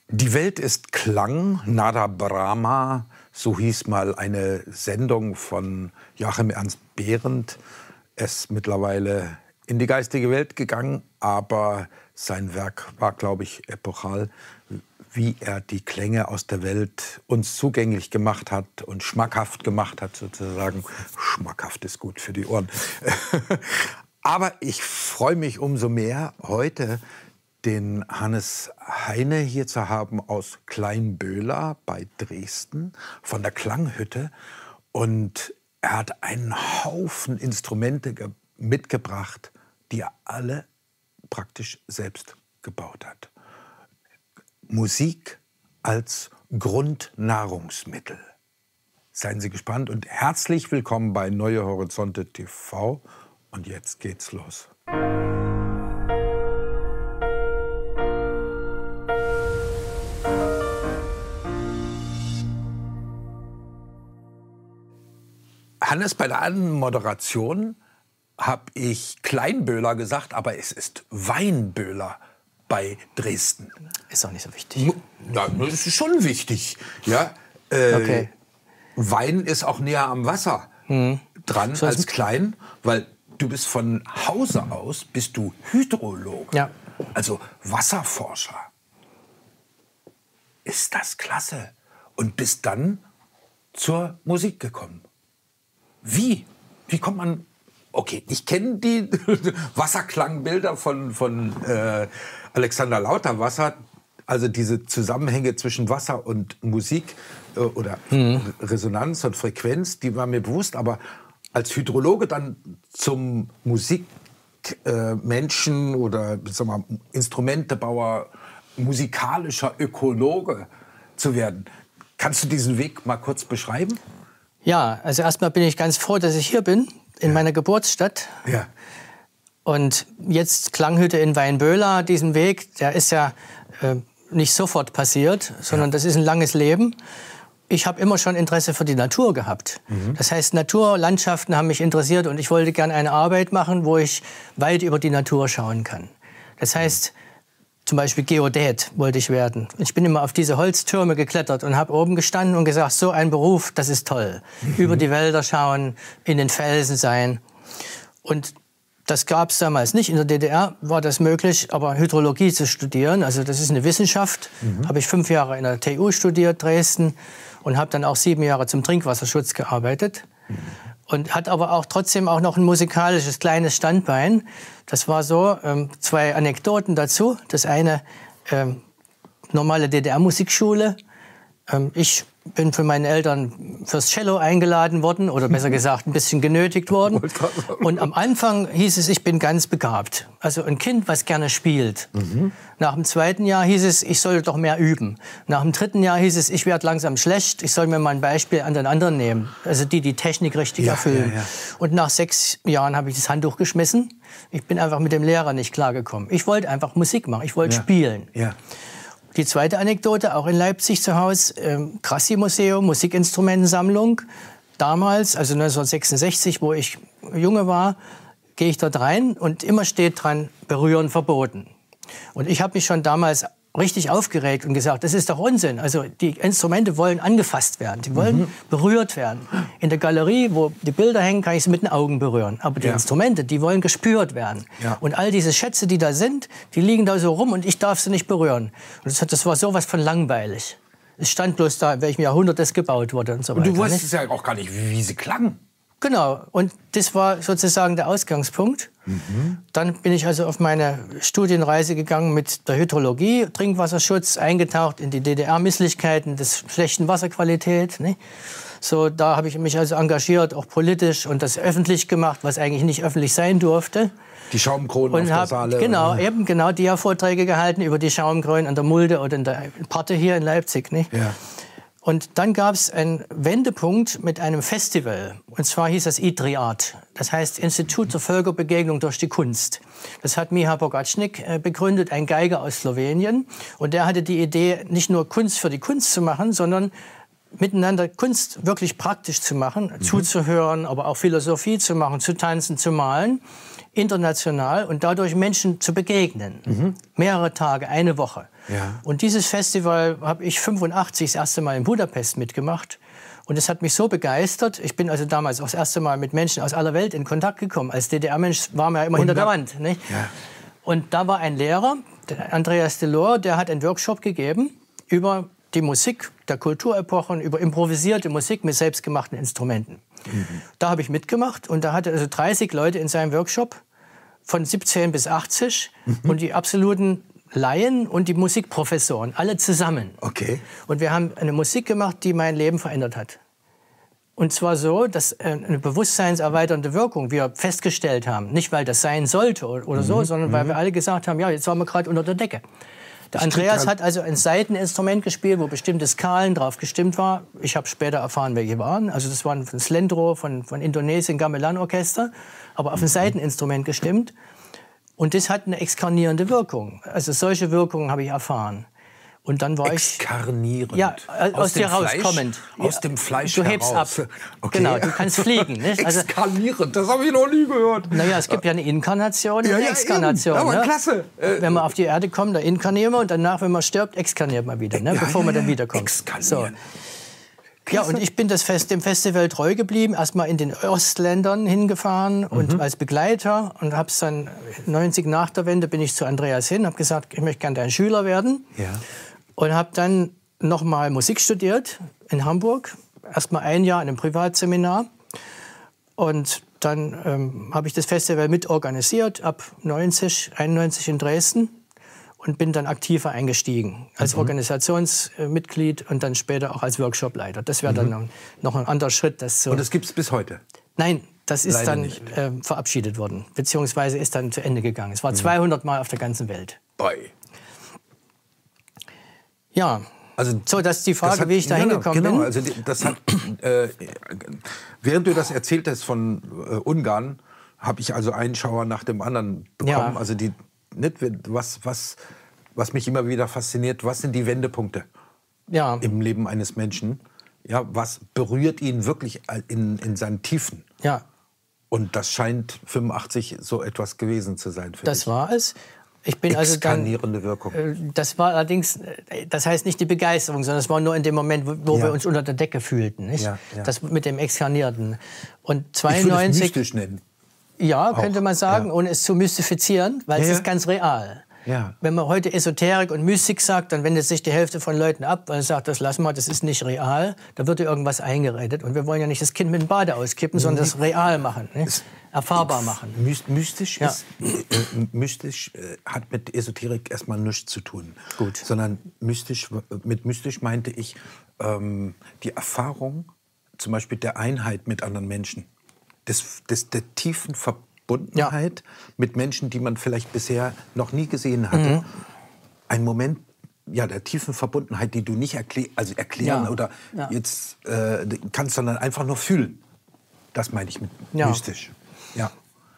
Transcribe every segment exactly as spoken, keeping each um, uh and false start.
Die Welt ist Klang, Nada Brahma, so hieß mal eine Sendung von Joachim Ernst Behrendt. Er ist mittlerweile in die geistige Welt gegangen, aber sein Werk war, glaube ich, epochal, wie er die Klänge aus der Welt uns zugänglich gemacht hat und schmackhaft gemacht hat, sozusagen. Schmackhaft ist gut für die Ohren. Aber ich freue mich umso mehr, heute den Hannes Heine hier zu haben aus Kleinböhla bei Dresden, von der Klanghütte. Und er hat einen Haufen Instrumente mitgebracht, die er alle praktisch selbst gebaut hat. Musik als Grundnahrungsmittel. Seien Sie gespannt und herzlich willkommen bei Neue Horizonte T V. Und jetzt geht's los. Hannes, bei der Anmoderation habe ich Kleinböhla gesagt, aber es ist Weinböhla bei Dresden. Ist auch nicht so wichtig. Ja, das ist schon wichtig. Ja, äh, Okay. Wein ist auch näher am Wasser Hm. dran So ist- als Klein, weil du bist von Hause aus bist du Hydrologe, Ja. also Wasserforscher. Ist das klasse? Und bist dann zur Musik gekommen. Wie? Wie kommt man... Okay, ich kenne die Wasserklangbilder von, von äh, Alexander Lauterwasser, also diese Zusammenhänge zwischen Wasser und Musik äh, oder Mhm. Resonanz und Frequenz, die war mir bewusst, aber als Hydrologe dann zum Musikmenschen äh, oder sag mal, Instrumentebauer, musikalischer Ökologe zu werden. Kannst du diesen Weg mal kurz beschreiben? Ja, also erstmal bin ich ganz froh, dass ich hier bin, in meiner Geburtsstadt. Ja. Und jetzt Klanghütte in Weinböhla, diesen Weg, der ist ja äh, nicht sofort passiert, sondern Ja. das ist ein langes Leben. Ich habe immer schon Interesse für die Natur gehabt. Das heißt, Natur, Landschaften haben mich interessiert und ich wollte gerne eine Arbeit machen, wo ich weit über die Natur schauen kann. Das heißt, zum Beispiel Geodät wollte ich werden. Ich bin immer auf diese Holztürme geklettert und habe oben gestanden und gesagt, so ein Beruf, das ist toll. Über die Wälder schauen, in den Felsen sein. Und das gab es damals nicht. In der D D R war das möglich, aber Hydrologie zu studieren, also das ist eine Wissenschaft, habe ich fünf Jahre in der T U studiert, Dresden, und habe dann auch sieben Jahre zum Trinkwasserschutz gearbeitet. Und hat aber auch trotzdem auch noch ein musikalisches kleines Standbein. Das war so, ähm, zwei Anekdoten dazu. Das eine, ähm, normale D D R-Musikschule. Ähm, ich bin von meinen Eltern fürs Cello eingeladen worden oder besser gesagt ein bisschen genötigt worden. Und am Anfang hieß es, ich bin ganz begabt. Also ein Kind, was gerne spielt. Nach dem zweiten Jahr hieß es, ich soll doch mehr üben. Nach dem dritten Jahr hieß es, ich werde langsam schlecht, ich soll mir mal ein Beispiel an den anderen nehmen. Also die, die Technik richtig Ja, erfüllen. ja, ja. Und nach sechs Jahren habe ich das Handtuch geschmissen. Ich bin einfach mit dem Lehrer nicht klargekommen. Ich wollte einfach Musik machen, ich wollte Ja. spielen. Ja. Die zweite Anekdote, auch in Leipzig zu Hause, ähm, Grassi-Museum, Musikinstrumentensammlung. Damals, also neunzehnhundertsechsundsechzig, wo ich Junge war, gehe ich dort rein und immer steht dran, berühren verboten. Und ich habe mich schon damals richtig aufgeregt und gesagt, das ist doch Unsinn. Also die Instrumente wollen angefasst werden, die wollen berührt werden. In der Galerie, wo die Bilder hängen, kann ich sie mit den Augen berühren. Aber die Ja. Instrumente, die wollen gespürt werden. Ja. Und all diese Schätze, die da sind, die liegen da so rum und ich darf sie nicht berühren. Und das, hat- das war sowas von langweilig. Es stand bloß da, in welchem Jahrhundert das gebaut wurde und so Und weiter. du nicht? wusstest ja auch gar nicht, wie, wie sie klangen. Genau, und das war sozusagen der Ausgangspunkt. Dann bin ich also auf meine Studienreise gegangen mit der Hydrologie, Trinkwasserschutz, eingetaucht in die D D R-Misslichkeiten des schlechten Wasserqualität. Ne? So, da habe ich mich also engagiert, auch politisch und das öffentlich gemacht, was eigentlich nicht öffentlich sein durfte. Die Schaumkronen auf Und der habe Saale. genau, eben genau die Vorträge gehalten über die Schaumkronen an der Mulde oder in der Parte hier in Leipzig. Ne? Ja. Und dann gab es einen Wendepunkt mit einem Festival. Und zwar hieß das I T R I A T. Das heißt Institut zur Völkerbegegnung durch die Kunst. Das hat Miha Bogačnik äh, begründet, ein Geiger aus Slowenien. Und der hatte die Idee, nicht nur Kunst für die Kunst zu machen, sondern miteinander Kunst wirklich praktisch zu machen, mhm. zuzuhören, aber auch Philosophie zu machen, zu tanzen, zu malen, international und dadurch Menschen zu begegnen. Mhm. Mehrere Tage, eine Woche. Ja. Und dieses Festival habe ich fünfundachtzig das erste Mal in Budapest mitgemacht. Und es hat mich so begeistert. Ich bin also damals auch das erste Mal mit Menschen aus aller Welt in Kontakt gekommen. Als D D R-Mensch war man ja immer und hinter der Wand. Nicht? Ja. Und da war ein Lehrer, der Andreas Delors, der hat einen Workshop gegeben über die Musik der Kulturepochen, über improvisierte Musik mit selbstgemachten Instrumenten. Mhm. Da habe ich mitgemacht und da hatte also dreißig Leute in seinem Workshop von siebzehn bis achtzig mhm. und die absoluten Laien und die Musikprofessoren, alle zusammen. Okay. Und wir haben eine Musik gemacht, die mein Leben verändert hat. Und zwar so, dass eine bewusstseinserweiternde Wirkung wir festgestellt haben. Nicht, weil das sein sollte oder so, mhm. sondern weil wir alle gesagt haben, ja, jetzt waren wir gerade unter der Decke. Der Andreas hat also ein Saiteninstrument gespielt, wo bestimmte Skalen drauf gestimmt war. Ich habe später erfahren, welche waren. Also das waren von Slendro, von, von Indonesien, Gamelan-Orchester, aber auf ein Saiteninstrument gestimmt. Und das hat eine exkarnierende Wirkung. Also solche Wirkungen habe ich erfahren. Und dann war ich... Exkarnierend? Ja, aus, aus dir Fleisch, rauskommend. Aus ja, dem Fleisch Du hebst heraus. ab. Okay. Genau, du kannst fliegen. Nicht? Also, Exkarnierend, das habe ich noch nie gehört. Naja, es gibt ja eine Inkarnation und ja, eine ja, Exkarnation. Eben. Aber ne? klasse. Wenn wir auf die Erde kommen, da inkarnieren wir und danach, wenn man stirbt, exkarniert man wieder, ne? Ja, bevor ja, man dann ja. wiederkommt. Exkarnieren. So. Ja, und ich bin das Fest, dem Festival treu geblieben, erst mal in den Ostländern hingefahren und mhm. als Begleiter und habe es dann neunzig nach der Wende bin ich zu Andreas hin, habe gesagt, ich möchte gerne dein Schüler werden Ja. und habe dann noch mal Musik studiert in Hamburg, erst mal ein Jahr in einem Privatseminar und dann ähm, habe ich das Festival mitorganisiert ab neunzig, einundneunzig in Dresden. Und bin dann aktiver eingestiegen als mhm. Organisationsmitglied und dann später auch als Workshopleiter. Das wäre mhm. dann noch ein anderer Schritt. Das so und das gibt es bis heute? Nein, das ist Leider dann äh, verabschiedet worden, beziehungsweise ist dann zu Ende gegangen. Es war mhm. zweihundert Mal auf der ganzen Welt. Boy. Ja, also, so, das ist die Frage, hat, wie ich da genau, hingekommen genau, bin. Also das hat, äh, während du das erzählt hast von äh, Ungarn, habe ich also einen Schauer nach dem anderen bekommen. Ja. Also die Nicht, was, was, was mich immer wieder fasziniert, was sind die Wendepunkte ja. im Leben eines Menschen? Ja, was berührt ihn wirklich in, in seinen Tiefen? Ja. Und das scheint fünfundachtzig so etwas gewesen zu sein für Das dich. war es. Ich bin also dann, Exkarnierende Wirkung. äh, das war allerdings, äh, das heißt nicht die Begeisterung, sondern es war nur in dem Moment, wo, wo Ja. wir uns unter der Decke fühlten. Nicht? Ja, ja. Das mit dem Exkarnierten. Und Ich würde es zweiundneunzig mystisch nennen. Ja, Auch, könnte man sagen, ja. ohne es zu mystifizieren, weil Ja, es ja. ist ganz real. Ja. Wenn man heute Esoterik und Mystik sagt, dann wendet sich die Hälfte von Leuten ab, weil man sagt, das lassen wir, das ist nicht real. Da wird dir irgendwas eingeredet. Und wir wollen ja nicht das Kind mit dem Bade auskippen, sondern das real machen, ne? erfahrbar machen. Myst- Mystisch, Ja. ist, äh, mystisch äh, hat mit Esoterik erstmal nichts zu tun. Gut. Sondern mystisch, mit mystisch meinte ich ähm, die Erfahrung zum Beispiel der Einheit mit anderen Menschen. Des, des, der tiefen Verbundenheit ja. mit Menschen, die man vielleicht bisher noch nie gesehen hatte. Mhm. Ein Moment ja, der tiefen Verbundenheit, die du nicht erklä also erklären Ja. oder Ja. jetzt äh, kannst, sondern einfach nur fühlen. Das meine ich mit Ja. mystisch. Ja.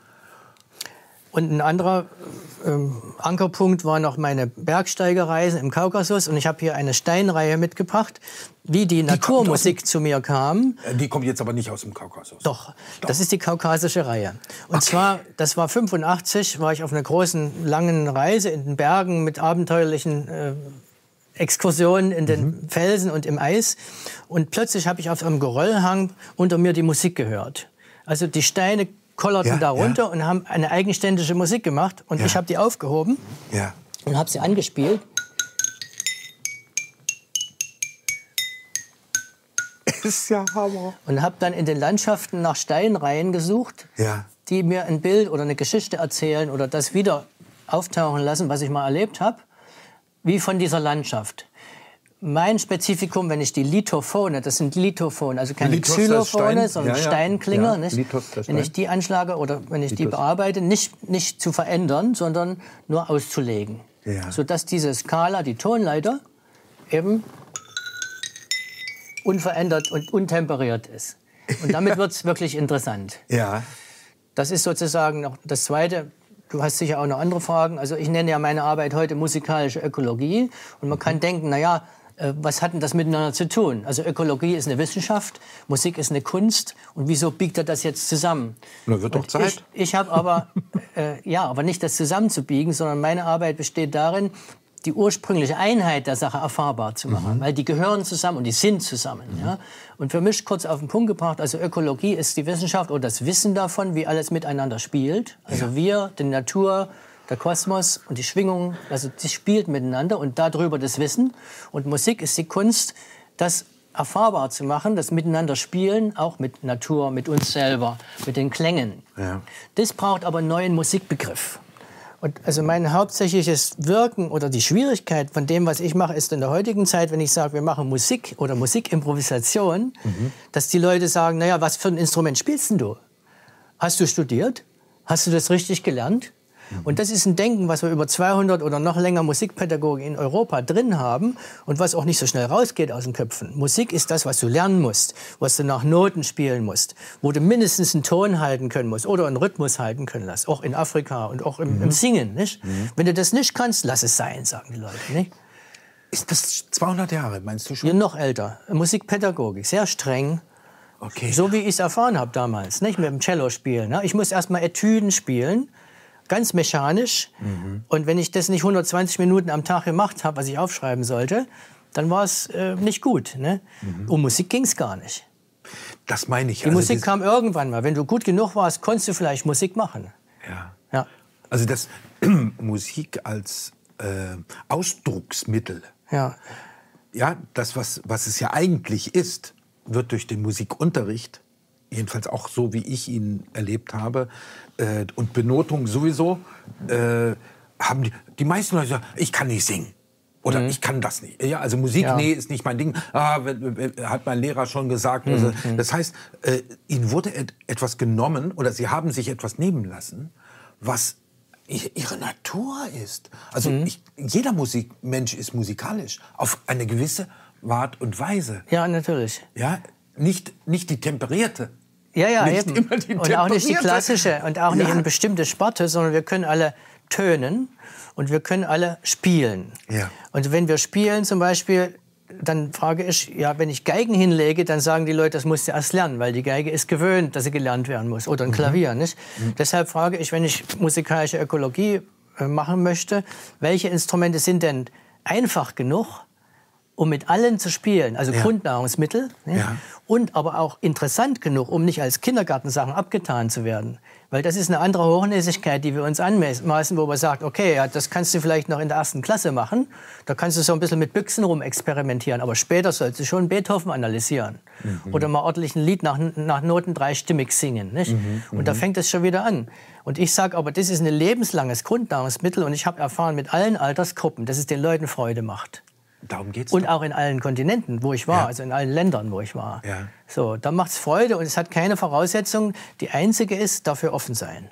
Und ein anderer ähm, Ankerpunkt war noch meine Bergsteigerreisen im Kaukasus. Und ich habe hier eine Steinreihe mitgebracht, wie die, die Naturmusik zu mir kam. Die kommt jetzt aber nicht aus dem Kaukasus. Doch, Doch. Das ist die kaukasische Reihe. Und okay. zwar, das war fünfundachtzig, war ich auf einer großen, langen Reise in den Bergen mit abenteuerlichen äh, Exkursionen in den mhm. Felsen und im Eis. Und plötzlich habe ich auf einem Geröllhang unter mir die Musik gehört. Also die Steine kollerten ja, da runter ja. und haben eine eigenständige Musik gemacht. Und ja. ich habe die aufgehoben ja. und habe sie angespielt. Ist ja Hammer. Und habe dann in den Landschaften nach Steinreihen gesucht, ja. die mir ein Bild oder eine Geschichte erzählen oder das wieder auftauchen lassen, was ich mal erlebt habe, wie von dieser Landschaft. Mein Spezifikum, wenn ich die Lithophone, das sind Lithophone, also keine Lithos, Xylophone, Stein. sondern ja, ja. Steinklinger, ja. nicht? Lithos, wenn ich die anschlage oder wenn ich Lithos. die bearbeite, nicht, nicht zu verändern, sondern nur auszulegen. Ja. Sodass diese Skala, die Tonleiter, eben unverändert und untemperiert ist. Und damit wird es wirklich interessant. Ja. Das ist sozusagen noch das Zweite. Du hast sicher auch noch andere Fragen. Also ich nenne ja meine Arbeit heute musikalische Ökologie. Und man kann denken, na ja, äh, was hat denn das miteinander zu tun? Also Ökologie ist eine Wissenschaft, Musik ist eine Kunst. Und wieso biegt er das jetzt zusammen? Na, wird doch Zeit. Ich, ich habe aber, äh, ja, aber nicht das zusammenzubiegen, sondern meine Arbeit besteht darin, die ursprüngliche Einheit der Sache erfahrbar zu machen. Mhm. Weil die gehören zusammen und die sind zusammen. Mhm. Ja? Und für mich kurz auf den Punkt gebracht, also Ökologie ist die Wissenschaft oder das Wissen davon, wie alles miteinander spielt. Also ja. wir, die Natur, der Kosmos und die Schwingung, also die spielt miteinander und darüber das Wissen. Und Musik ist die Kunst, das erfahrbar zu machen, das Miteinander spielen, auch mit Natur, mit uns selber, mit den Klängen. Ja. Das braucht aber einen neuen Musikbegriff. Und also mein hauptsächliches Wirken oder die Schwierigkeit von dem, was ich mache, ist in der heutigen Zeit, wenn ich sage, wir machen Musik oder Musikimprovisation, mhm. dass die Leute sagen, naja, was für ein Instrument spielst denn du? Hast du studiert? Hast du das richtig gelernt? Und das ist ein Denken, was wir über zweihundert oder noch länger Musikpädagogik in Europa drin haben und was auch nicht so schnell rausgeht aus den Köpfen. Musik ist das, was du lernen musst, was du nach Noten spielen musst, wo du mindestens einen Ton halten können musst oder einen Rhythmus halten können musst, auch in Afrika und auch im, mhm. im Singen. Nicht? Mhm. Wenn du das nicht kannst, lass es sein, sagen die Leute. Nicht? Ist das zweihundert Jahre, meinst du schon? Ja, noch älter. Musikpädagogik, sehr streng. Okay. So wie ich es erfahren habe damals, nicht mit dem Cello spielen. Ne? Ich muss erst mal Etüden spielen. Ganz mechanisch. Mhm. Und wenn ich das nicht hundertzwanzig Minuten am Tag gemacht habe, was ich aufschreiben sollte, dann war es äh, nicht gut. Ne? Mhm. Um Musik ging es gar nicht. Das meine ich. Die also Musik kam irgendwann mal. Wenn du gut genug warst, konntest du vielleicht Musik machen. Ja. Ja. Also das Musik als äh, Ausdrucksmittel, ja. Ja, das, was, was es ja eigentlich ist, wird durch den Musikunterricht, jedenfalls auch so, wie ich ihn erlebt habe, äh, und Benotung sowieso, äh, haben die, die meisten Leute gesagt, ich kann nicht singen. Oder mhm. ich kann das nicht. Ja, also Musik, ja. nee, ist nicht mein Ding. Ah, hat mein Lehrer schon gesagt. Mhm. Also, das heißt, äh, ihnen wurde et etwas genommen oder sie haben sich etwas nehmen lassen, was ihre Natur ist. Also mhm. ich, jeder Musikmensch ist musikalisch auf eine gewisse Art und Weise. Ja, natürlich. Ja, nicht, nicht die temperierte. Ja, ja, nicht eben. Immer die und auch nicht die klassische und auch ja. nicht eine bestimmte Sparte, sondern wir können alle tönen und wir können alle spielen. Ja. Und wenn wir spielen zum Beispiel, dann frage ich, ja, wenn ich Geigen hinlege, dann sagen die Leute, das musst du erst lernen, weil die Geige ist gewöhnt, dass sie gelernt werden muss. Oder ein mhm. Klavier, nicht? Mhm. Deshalb frage ich, wenn ich musikalische Ökologie äh, machen möchte, welche Instrumente sind denn einfach genug, um mit allen zu spielen, also ja. Grundnahrungsmittel, ne? ja. und aber auch interessant genug, um nicht als Kindergartensachen abgetan zu werden. Weil das ist eine andere Hochnäsigkeit, die wir uns anmaßen, wo man sagt, okay, ja, das kannst du vielleicht noch in der ersten Klasse machen, da kannst du so ein bisschen mit Büchsen rum experimentieren, aber später sollst du schon Beethoven analysieren mhm. oder mal ordentlich ein Lied nach, nach Noten dreistimmig singen. Nicht? Mhm. Und da fängt es schon wieder an. Und ich sage aber, das ist ein lebenslanges Grundnahrungsmittel und ich habe erfahren mit allen Altersgruppen, dass es den Leuten Freude macht. Darum geht's und doch. auch in allen Kontinenten, wo ich war, ja. also in allen Ländern, wo ich war. Ja. So, da macht's Freude und es hat keine Voraussetzung. Die einzige ist, dafür offen sein.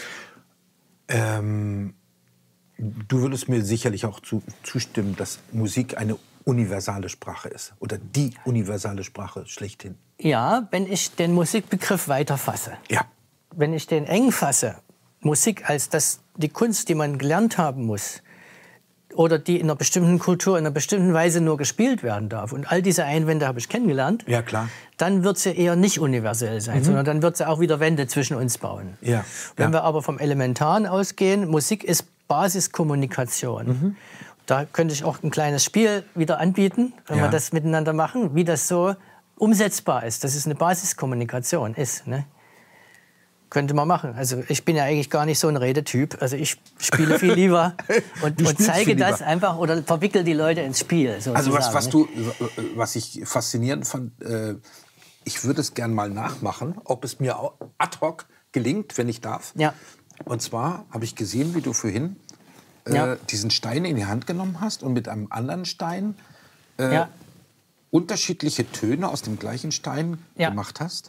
Ähm, du würdest mir sicherlich auch zu, zustimmen, dass Musik eine universale Sprache ist. Oder die universale Sprache schlechthin. Ja, wenn ich den Musikbegriff weiter fasse. Ja. Wenn ich den eng fasse, Musik als das, die Kunst, die man gelernt haben muss, oder die in einer bestimmten Kultur, in einer bestimmten Weise nur gespielt werden darf. Und all diese Einwände habe ich kennengelernt. Ja, klar. Dann wird sie eher nicht universell sein, mhm. sondern dann wird sie auch wieder Wände zwischen uns bauen. Ja. Wenn ja. wir aber vom Elementaren ausgehen, Musik ist Basiskommunikation. Mhm. Da könnte ich auch ein kleines Spiel wieder anbieten, wenn ja. wir das miteinander machen, wie das so umsetzbar ist, dass es eine Basiskommunikation ist. Ne? Könnte man machen. Also ich bin ja eigentlich gar nicht so ein Redetyp. Also ich spiele viel lieber und, und zeige das einfach oder verwickel die Leute ins Spiel. Also was, was, du, was ich faszinierend fand, äh, ich würde es gern mal nachmachen, ob es mir ad hoc gelingt, wenn ich darf. Ja. Und zwar habe ich gesehen, wie du vorhin äh, ja. diesen Stein in die Hand genommen hast und mit einem anderen Stein äh, ja. unterschiedliche Töne aus dem gleichen Stein ja. gemacht hast.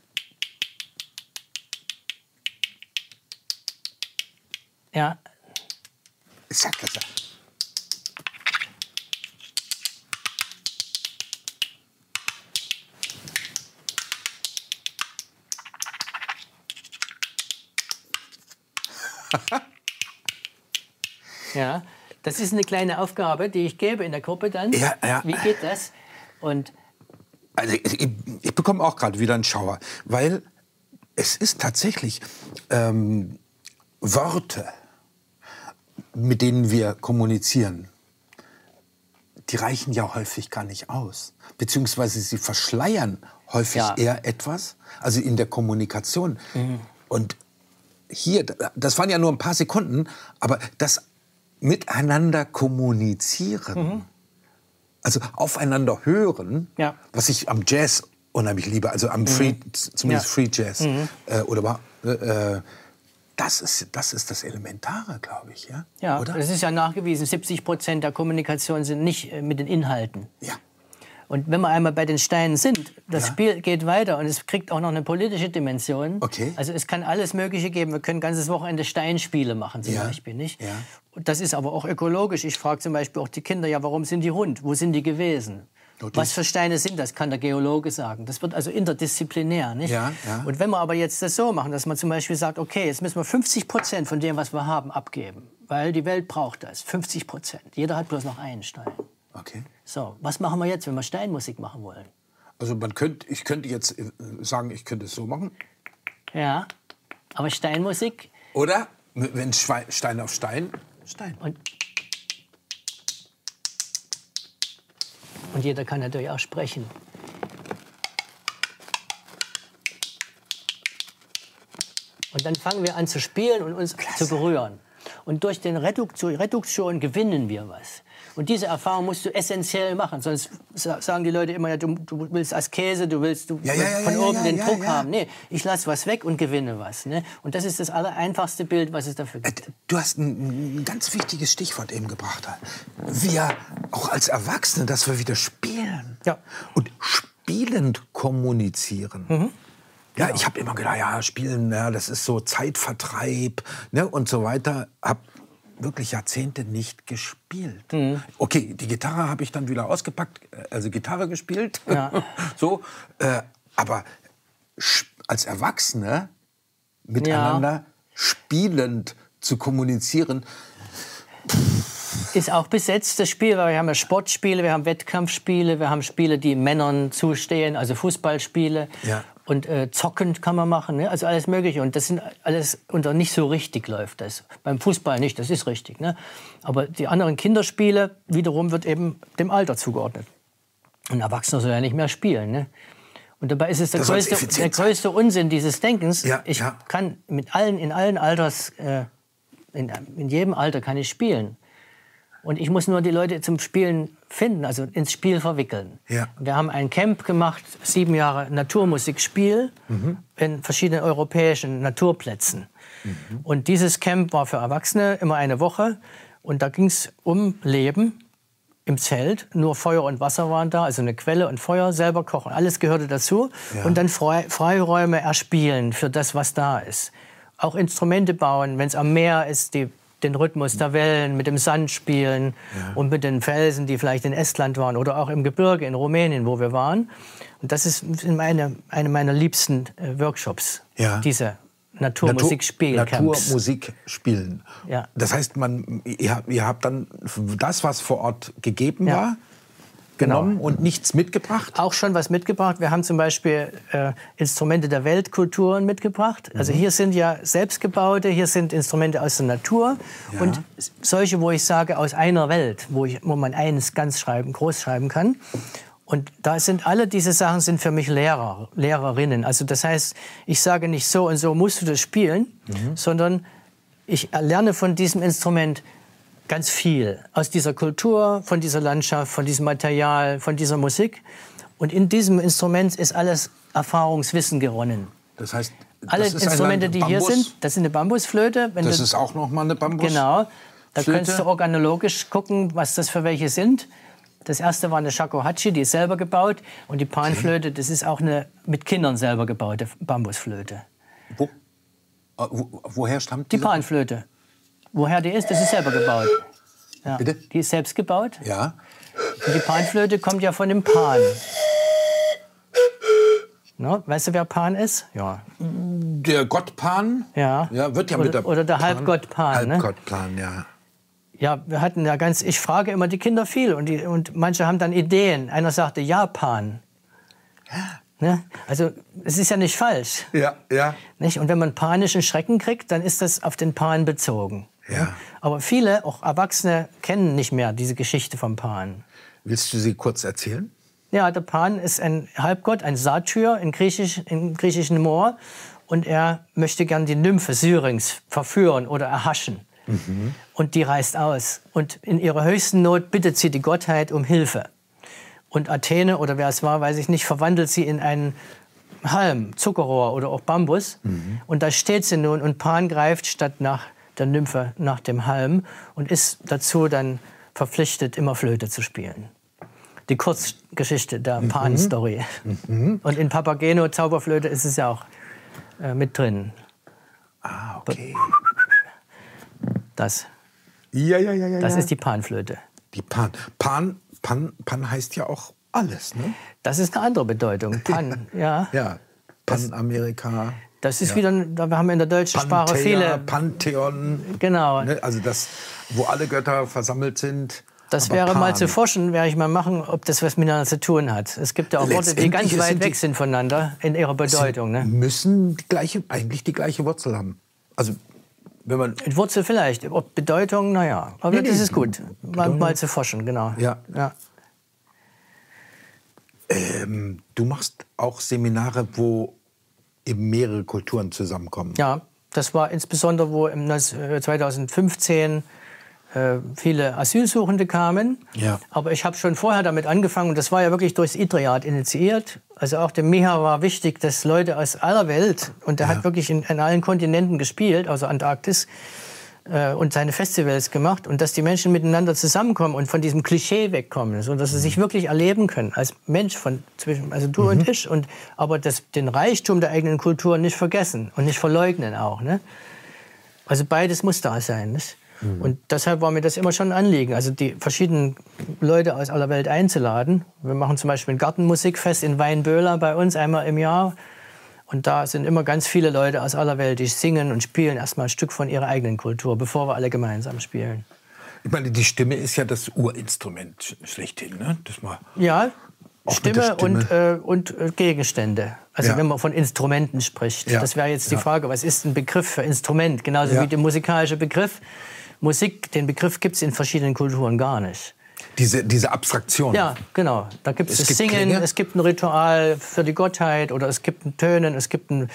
Ja. Ist ja klasse. Ja, Das ist eine kleine Aufgabe, die ich gebe in der Gruppe dann. Ja, ja. Wie geht das? Und Also ich, ich, ich bekomme auch gerade wieder einen Schauer, weil es ist tatsächlich ähm, Worte, mit denen wir kommunizieren, die reichen ja häufig gar nicht aus. Beziehungsweise sie verschleiern häufig Ja. eher etwas, also in der Kommunikation. Mhm. Und hier, das waren ja nur ein paar Sekunden, aber das Miteinander kommunizieren, mhm. also aufeinander hören, ja. was ich am Jazz unheimlich liebe, also am Free, mhm. zumindest ja. Free Jazz, mhm. äh, oder äh, das ist, das ist das Elementare, glaube ich, ja? Ja, oder? Das ist ja nachgewiesen, siebzig Prozent der Kommunikation sind nicht äh, mit den Inhalten. Ja. Und wenn wir einmal bei den Steinen sind, das ja. Spiel geht weiter und es kriegt auch noch eine politische Dimension. Okay. Also es kann alles Mögliche geben. Wir können ein ganzes Wochenende Steinspiele machen zum ja. Beispiel, nicht? Ja. Und das ist aber auch ökologisch. Ich frage zum Beispiel auch die Kinder, ja, warum sind die rund? Wo sind die gewesen? Okay. Was für Steine sind das, kann der Geologe sagen. Das wird also interdisziplinär, nicht? Ja, ja. Und wenn wir aber jetzt das so machen, dass man zum Beispiel sagt, okay, jetzt müssen wir fünfzig Prozent von dem, was wir haben, abgeben. Weil die Welt braucht das. fünfzig Prozent. Jeder hat bloß noch einen Stein. Okay. So, was machen wir jetzt, wenn wir Steinmusik machen wollen? Also man könnte, ich könnte jetzt äh, sagen, ich könnte es so machen. Ja, aber Steinmusik... Oder, wenn Schwe- Stein auf Stein, Stein. Und, und jeder kann natürlich auch sprechen. Und dann fangen wir an zu spielen und uns Klasse. zu berühren. Und durch den Reduktion, Reduktion gewinnen wir was. Und diese Erfahrung musst du essentiell machen. Sonst sagen die Leute immer, ja, du, du willst Askese, du willst du ja, ja, ja, von ja, oben ja, den ja, Druck ja. haben. Nee, ich lasse was weg und gewinne was. Ne? Und das ist das allereinfachste Bild, was es dafür gibt. Du hast ein, ein ganz wichtiges Stichwort eben gebracht. Wir, auch als Erwachsene, dass wir wieder spielen. Ja. Und spielend kommunizieren. Mhm. Ja, ich habe immer gedacht, ja, Spielen, ja, das ist so Zeitvertreib, ne, und so weiter. Hab wirklich Jahrzehnte nicht gespielt. Mhm. Okay, die Gitarre habe ich dann wieder ausgepackt, also Gitarre gespielt. Ja. so, äh, aber als Erwachsene miteinander ja. spielend zu kommunizieren, ist auch besetzt, das Spiel, weil wir haben ja Sportspiele, wir haben Wettkampfspiele, wir haben Spiele, die Männern zustehen, also Fußballspiele. Ja. Und äh, zockend kann man machen, ne? Also alles Mögliche. Und das sind alles, unter nicht so richtig läuft das. Beim Fußball nicht, das ist richtig. Ne? Aber die anderen Kinderspiele wiederum wird eben dem Alter zugeordnet. Ein Erwachsener soll ja nicht mehr spielen. Ne? Und dabei ist es der, größte, der größte Unsinn dieses Denkens. Ja, ich ja. kann mit allen, in allen Alters, äh, in, in jedem Alter kann ich spielen. Und ich muss nur die Leute zum Spielen finden, also ins Spiel verwickeln. Ja. Wir haben ein Camp gemacht, sieben Jahre Naturmusikspiel mhm. in verschiedenen europäischen Naturplätzen. Mhm. Und dieses Camp war für Erwachsene immer eine Woche. Und da ging es um Leben im Zelt. Nur Feuer und Wasser waren da, also eine Quelle und Feuer, selber kochen. Alles gehörte dazu. Ja. Und dann Frei Freiräume erspielen für das, was da ist. Auch Instrumente bauen, wenn es am Meer ist, die den Rhythmus der Wellen, mit dem Sand spielen ja. und mit den Felsen, die vielleicht in Estland waren oder auch im Gebirge in Rumänien, wo wir waren. Und das ist meine, eine meiner liebsten äh, Workshops, ja. diese Naturmusikspielcamps. Naturmusik spielen. Ja. Das heißt, man, ihr, ihr habt dann das, was vor Ort gegeben ja. war, genommen genau. und nichts mitgebracht? Auch schon was mitgebracht. Wir haben zum Beispiel äh, Instrumente der Weltkulturen mitgebracht. Also mhm. hier sind ja selbstgebaute, hier sind Instrumente aus der Natur. Ja. Und solche, wo ich sage, aus einer Welt, wo, ich, wo man eines ganz schreiben, groß schreiben kann. Und da sind alle diese Sachen sind für mich Lehrer, Lehrerinnen. Also das heißt, ich sage nicht so und so musst du das spielen, mhm. sondern ich lerne von diesem Instrument ganz viel aus dieser Kultur, von dieser Landschaft, von diesem Material, von dieser Musik. Und in diesem Instrument ist alles Erfahrungswissen gewonnen. Das heißt, das alle ist Instrumente, die Bambus, hier sind, das ist eine Bambusflöte. Wenn das du, ist auch noch mal eine Bambusflöte. Genau. Da könntest du organologisch gucken, was das für welche sind. Das erste war eine Shakuhachi, die ist selber gebaut. Und die Panflöte, das ist auch eine mit Kindern selber gebaute Bambusflöte. Wo, wo, woher stammt die? Die Panflöte. Woher die ist, das ist selber gebaut. Ja. Bitte? Die ist selbst gebaut. Ja. Und die Panflöte kommt ja von dem Pan. No? Weißt du, wer Pan ist? Ja. Der Gott Pan? Ja. Ja, wird ja oder, mit der Oder der Halbgott Pan. Halbgott Pan, ne? ja. Ja, wir hatten ja ganz, ich frage immer die Kinder viel und, die, und manche haben dann Ideen. Einer sagte Japan. Ne? Also es ist ja nicht falsch. Ja, ja. Nicht? Und wenn man panischen Schrecken kriegt, dann ist das auf den Pan bezogen. Ja. Aber viele, auch Erwachsene, kennen nicht mehr diese Geschichte vom Pan. Willst du sie kurz erzählen? Ja, der Pan ist ein Halbgott, ein Satyr im, Griechisch, im griechischen Moor. Und er möchte gern die Nymphe Syrinx verführen oder erhaschen. Mhm. Und die reist aus. Und in ihrer höchsten Not bittet sie die Gottheit um Hilfe. Und Athene, oder wer es war, weiß ich nicht, verwandelt sie in einen Halm, Zuckerrohr oder auch Bambus. Mhm. Und da steht sie nun und Pan greift statt nach der Nymphe nach dem Halm und ist dazu dann verpflichtet, immer Flöte zu spielen. Die Kurzgeschichte der mhm. Pan-Story. Mhm. Und in Papageno, Zauberflöte, ist es ja auch äh, mit drin. Ah, okay. Das. Ja, ja, ja, ja. Das ist die Panflöte. Die Pan. Pan, Pan, Pan heißt ja auch alles, ne? Das ist eine andere Bedeutung. Pan, ja. Ja. Panamerika. Das ist ja. wieder, wir haben in der deutschen Panthea, Sprache viele. Pantheon. Genau. Ne? Also das, wo alle Götter versammelt sind. Das wäre Pan. mal zu forschen, werde ich mal machen, ob das was miteinander zu tun hat. Es gibt ja auch Worte, die ganz weit weg sind voneinander in ihrer Bedeutung. Ne? Müssen die gleiche, eigentlich die gleiche Wurzel haben. Also wenn man Wurzel vielleicht, ob Bedeutung, naja. Aber nee, das ist gut, mal, mal zu forschen, genau. Ja. Ja. Ähm, du machst auch Seminare, wo eben mehrere Kulturen zusammenkommen. Ja, das war insbesondere, wo im zweitausendfünfzehn äh, viele Asylsuchende kamen. Ja. Aber ich habe schon vorher damit angefangen, und das war ja wirklich durchs IDRIAD initiiert. Also auch dem Miha war wichtig, dass Leute aus aller Welt, und der ja. hat wirklich in, in allen Kontinenten gespielt, außer Antarktis, äh, und seine Festivals gemacht, und dass die Menschen miteinander zusammenkommen und von diesem Klischee wegkommen, so dass sie sich wirklich erleben können als Mensch von zwischen, also du mhm. und ich, und aber das, den Reichtum der eigenen Kultur nicht vergessen und nicht verleugnen auch, ne? Also beides muss da sein, nicht? Mhm. Und deshalb war mir das immer schon ein Anliegen, also die verschiedenen Leute aus aller Welt einzuladen. Wir machen zum Beispiel ein Gartenmusikfest in Weinböhler bei uns einmal im Jahr. Und da sind immer ganz viele Leute aus aller Welt, die singen und spielen erstmal ein Stück von ihrer eigenen Kultur, bevor wir alle gemeinsam spielen. Ich meine, die Stimme ist ja das Urinstrument schlechthin, ne? Das mal ja, Stimme, Stimme und, äh, und äh, Gegenstände. Also ja. wenn man von Instrumenten spricht. Ja. Das wäre jetzt die ja. Frage, was ist ein Begriff für Instrument? Genauso ja. wie der musikalische Begriff. Musik, den Begriff gibt es in verschiedenen Kulturen gar nicht. Diese, diese Abstraktion. Ja, genau. Da gibt's es das gibt Singen, Klänge? Es gibt ein Ritual für die Gottheit oder es gibt ein Tönen, es gibt ein,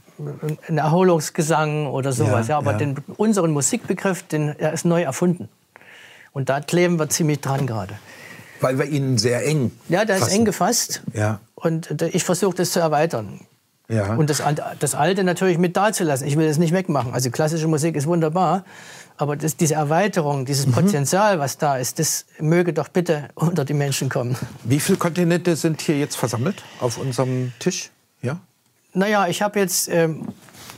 ein Erholungsgesang oder sowas. Ja, ja, aber ja. Den, unseren Musikbegriff, den, der ist neu erfunden. Und da kleben wir ziemlich dran gerade. Weil wir ihn sehr eng Ja, der fassen. ist eng gefasst. Ja. Und ich versuche das zu erweitern. Ja. Und das, das Alte natürlich mit dazulassen. Ich will das nicht wegmachen. Also klassische Musik ist wunderbar. Aber das, diese Erweiterung, dieses Potenzial, was da ist, das möge doch bitte unter die Menschen kommen. Wie viele Kontinente sind hier jetzt versammelt auf unserem Tisch? Ja? Naja, ich habe jetzt ähm,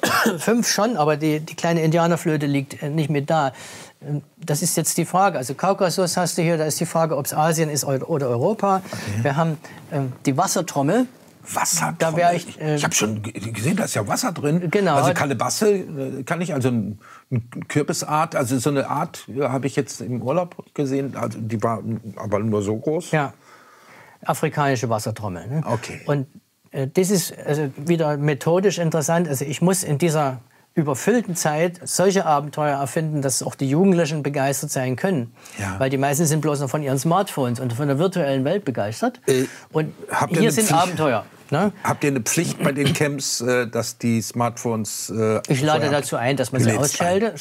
fünf schon, aber die, die kleine Indianerflöte liegt äh, nicht mit da. Ähm, das ist jetzt die Frage. Also Kaukasus hast du hier, da ist die Frage, ob es Asien ist oder Europa. Okay. Wir haben ähm, die Wassertrommel. Wasser. Da wär ich äh, ich habe schon gesehen, da ist ja Wasser drin. Genau. Also Kalebasse kann ich, also eine Kürbisart, also so eine Art ja, habe ich jetzt im Urlaub gesehen, also die war aber nur so groß. Ja, afrikanische Wassertrommel. Ne? Okay. Und äh, das ist also wieder methodisch interessant. Also ich muss in dieser überfüllten Zeit solche Abenteuer erfinden, dass auch die Jugendlichen begeistert sein können. Ja. Weil die meisten sind bloß noch von ihren Smartphones und von der virtuellen Welt begeistert. Äh, und hier sind Pflicht? Abenteuer. Ne? Habt ihr eine Pflicht bei den Camps, dass die Smartphones... Äh, ich lade dazu ein, dass man sie ausschaltet.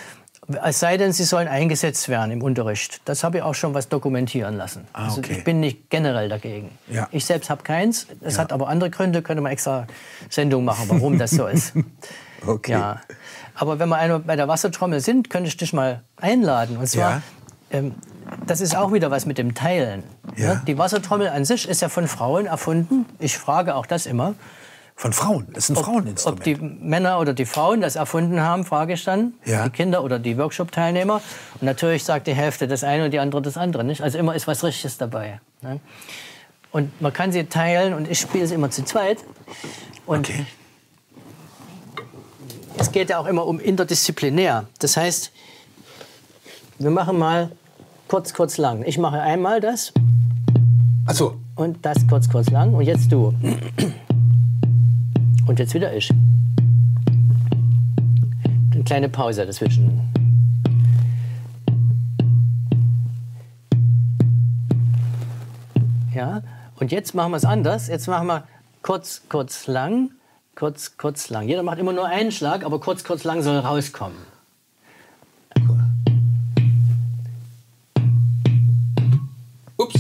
Ja. Es sei denn, sie sollen eingesetzt werden im Unterricht. Das habe ich auch schon was dokumentieren lassen. Ah, also okay. ich bin nicht generell dagegen. Ja. Ich selbst habe keins. Es ja. hat aber andere Gründe. Könnte man extra Sendung machen, warum das so ist. Okay. Ja. Aber wenn wir einmal bei der Wassertrommel sind, könnte ich dich mal einladen. Und zwar, ja. ähm, das ist auch wieder was mit dem Teilen. Ja. Ne? Die Wassertrommel an sich ist ja von Frauen erfunden. Ich frage auch das immer. Von Frauen? Das ist ein ob, Fraueninstrument. Ob die Männer oder die Frauen das erfunden haben, frage ich dann. Ja. Die Kinder oder die Workshop-Teilnehmer. Und natürlich sagt die Hälfte das eine und die andere das andere. Nicht? Also immer ist was Richtiges dabei. Ne? Und man kann sie teilen und ich spiele sie immer zu zweit. Und okay. es geht ja auch immer um interdisziplinär. Das heißt, wir machen mal kurz, kurz, lang. Ich mache einmal das. Ach so. Und das kurz, kurz, lang. Und jetzt du. Und jetzt wieder ich. Eine kleine Pause dazwischen. Ja. Und jetzt machen wir es anders. Jetzt machen wir kurz, kurz, lang. Kurz, kurz, lang. Jeder macht immer nur einen Schlag, aber kurz, kurz, lang soll rauskommen. Ups.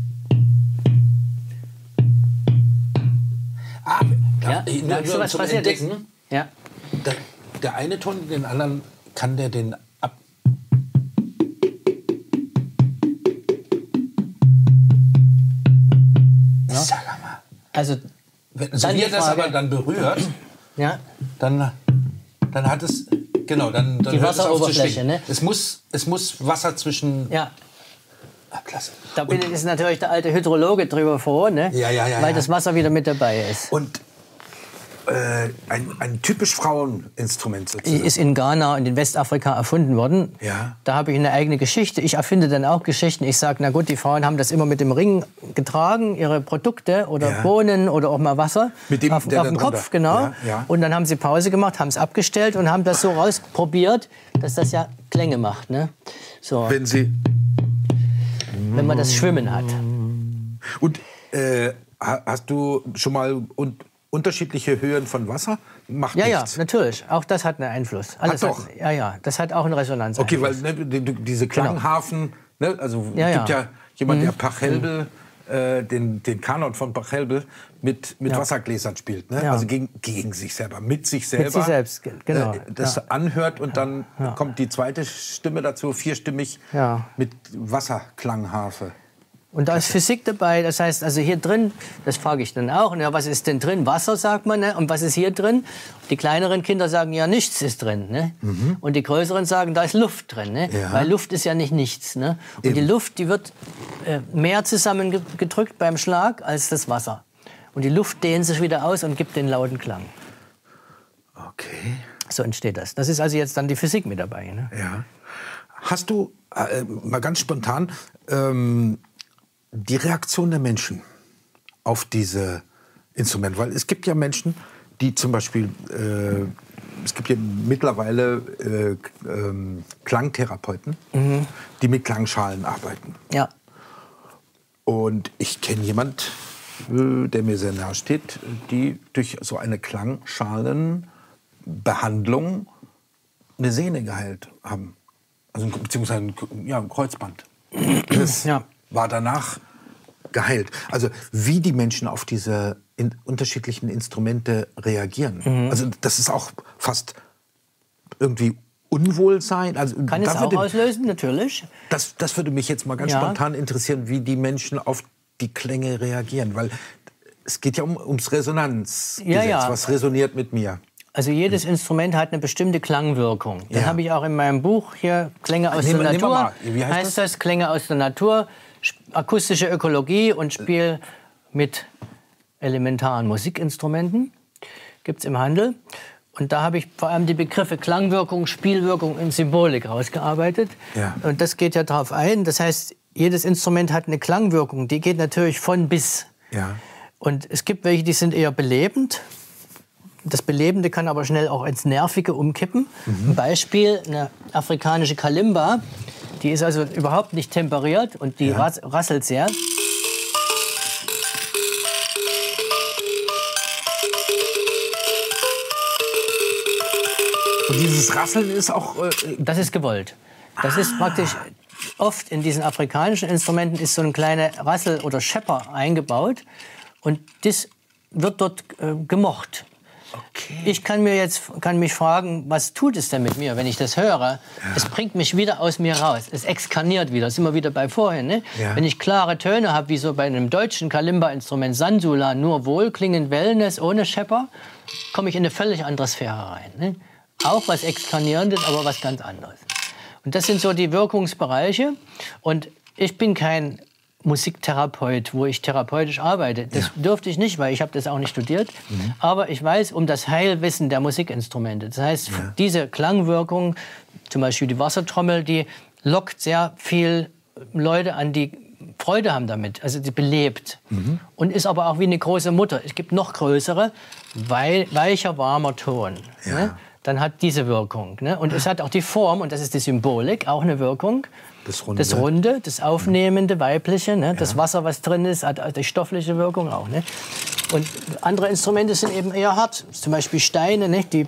Ah, Ja, ich, merkst du, was zum passiert ist? Entdecken, Ja. der, der eine Ton, den anderen, kann der den ab... Ja. Sag mal. Also, Wenn, so Dann wie die er das Frage- aber dann berührt, ja. dann, dann hat es... Genau, dann, dann Die hört es auf zu Wasseroberfläche, schwingen. ne? Es muss, es muss Wasser zwischen... Ja. Ah, klasse. Da bin ist natürlich der alte Hydrologe drüber froh, ne? Ja, ja, ja, weil ja. das Wasser wieder mit dabei ist. Und äh, ein, ein typisch Fraueninstrument sozusagen. Ist in Ghana und in Westafrika erfunden worden. Ja. Da habe ich eine eigene Geschichte. Ich erfinde dann auch Geschichten. Ich sage, na gut, die Frauen haben das immer mit dem Ring getragen, ihre Produkte oder Ja. Bohnen oder auch mal Wasser Mit dem, auf, der auf da dem drunter- Kopf, genau. Ja, ja. Und dann haben sie Pause gemacht, haben es abgestellt und haben das so rausprobiert, dass das ja Klänge macht. Ne? So, Wenn sie... wenn man das Schwimmen hat. Und äh, ha- hast du schon mal un unterschiedliche Höhen von Wasser? Macht Ja, ja, nichts. natürlich. Auch das hat einen Einfluss. Alles doch. Hat, ja, ja, das hat auch einen Resonanz. Okay, weil ne, die, die, diese Klanghafen, ne, also Ja, es gibt ja. ja jemand, der Pachelbel, äh, den, den Kanon von Pachelbel mit, mit Ja. Wassergläsern spielt. Ne? Ja. Also gegen, gegen sich selber, mit sich selber. sich selbst, ge- genau. Äh, das Ja. anhört und dann kommt die zweite Stimme dazu, vierstimmig, Ja. mit Wasserklangharfe. Und da ist Physik dabei, das heißt, also hier drin, das frage ich dann auch, ja, was ist denn drin? Wasser, sagt man, ne? Und was ist hier drin? Die kleineren Kinder sagen, ja, nichts ist drin. Ne? Mhm. Und die größeren sagen, da ist Luft drin. Ne? Ja. Weil Luft ist ja nicht nichts. Ne? Und Eben. die Luft, die wird äh, mehr zusammengedrückt beim Schlag als das Wasser. Und die Luft dehnt sich wieder aus und gibt den lauten Klang. Okay. So entsteht das. Das ist also jetzt dann die Physik mit dabei. Ne? Ja. Hast du, äh, mal ganz spontan, ähm, die Reaktion der Menschen auf diese Instrumente? Weil es gibt ja Menschen, die zum Beispiel, äh, es gibt ja mittlerweile äh, ähm, Klangtherapeuten, mhm. die mit Klangschalen arbeiten. Ja. Und ich kenne jemand, äh, der mir sehr nahe steht, die durch so eine Klangschalenbehandlung eine Sehne geheilt haben. Also beziehungsweise ein, ja, ein Kreuzband. Das Ja. war danach geheilt. Also wie die Menschen auf diese in unterschiedlichen Instrumente reagieren. Mhm. Also das ist auch fast irgendwie Unwohlsein. Also, Kann es da auch würde, auslösen, natürlich. das, das würde mich jetzt mal ganz Ja. spontan interessieren, wie die Menschen auf die Klänge reagieren. Weil es geht ja um, ums Resonanzgesetz. Ja, ja. Was resoniert mit mir? Also jedes Instrument hat eine bestimmte Klangwirkung. Das Ja. habe ich auch in meinem Buch hier, Klänge aus Nehmen- der nehmen wir Natur. mal. Wie heißt heißt das? Klänge aus der Natur, sp- akustische Ökologie und Spiel mit elementaren Musikinstrumenten. Gibt es im Handel. Und da habe ich vor allem die Begriffe Klangwirkung, Spielwirkung und Symbolik rausgearbeitet. Ja. Und das geht ja darauf ein. Das heißt, jedes Instrument hat eine Klangwirkung. Die geht natürlich von bis. Ja. Und es gibt welche, die sind eher belebend. Das Belebende kann aber schnell auch ins Nervige umkippen. Mhm. Ein Beispiel, eine afrikanische Kalimba, die ist also überhaupt nicht temperiert und die Ja. ras rasselt sehr. Und dieses Rasseln ist auch... Äh, Das ist gewollt. Das ist praktisch, oft in diesen afrikanischen Instrumenten ist so ein kleiner Rassel oder Schepper eingebaut und das wird dort äh, gemocht. okay. Ich kann mir jetzt kann mich fragen, was tut es denn mit mir, wenn ich das höre? Ja. Es bringt mich wieder aus mir raus. Es exkarniert wieder. Das sind wir wieder bei vorhin. Ne? Ja. Wenn ich klare Töne habe, wie so bei einem deutschen Kalimba-Instrument Sansula, nur wohlklingend Wellness ohne Schepper, komme ich in eine völlig andere Sphäre rein. Ne? Auch was Exkarnierendes, aber was ganz anderes. Und das sind so die Wirkungsbereiche. Und ich bin kein Musiktherapeut, wo ich therapeutisch arbeite. Das ja. dürfte ich nicht, weil ich habe das auch nicht studiert. Mhm. Aber ich weiß um das Heilwissen der Musikinstrumente. Das heißt, ja. diese Klangwirkung, zum Beispiel die Wassertrommel, die lockt sehr viel Leute an, die Freude haben damit, also die belebt. Mhm. Und ist aber auch wie eine große Mutter. Es gibt noch größere, weil, weicher, warmer Ton. Ja. Ne? Dann hat diese Wirkung. Ne? Und es hat auch die Form, und das ist die Symbolik, auch eine Wirkung. Das Runde, das, Runde, das Aufnehmende, Weibliche, ne? Ja. Das Wasser, was drin ist, hat die stoffliche Wirkung auch. Ne? Und andere Instrumente sind eben eher hart. Zum Beispiel Steine, ne? Die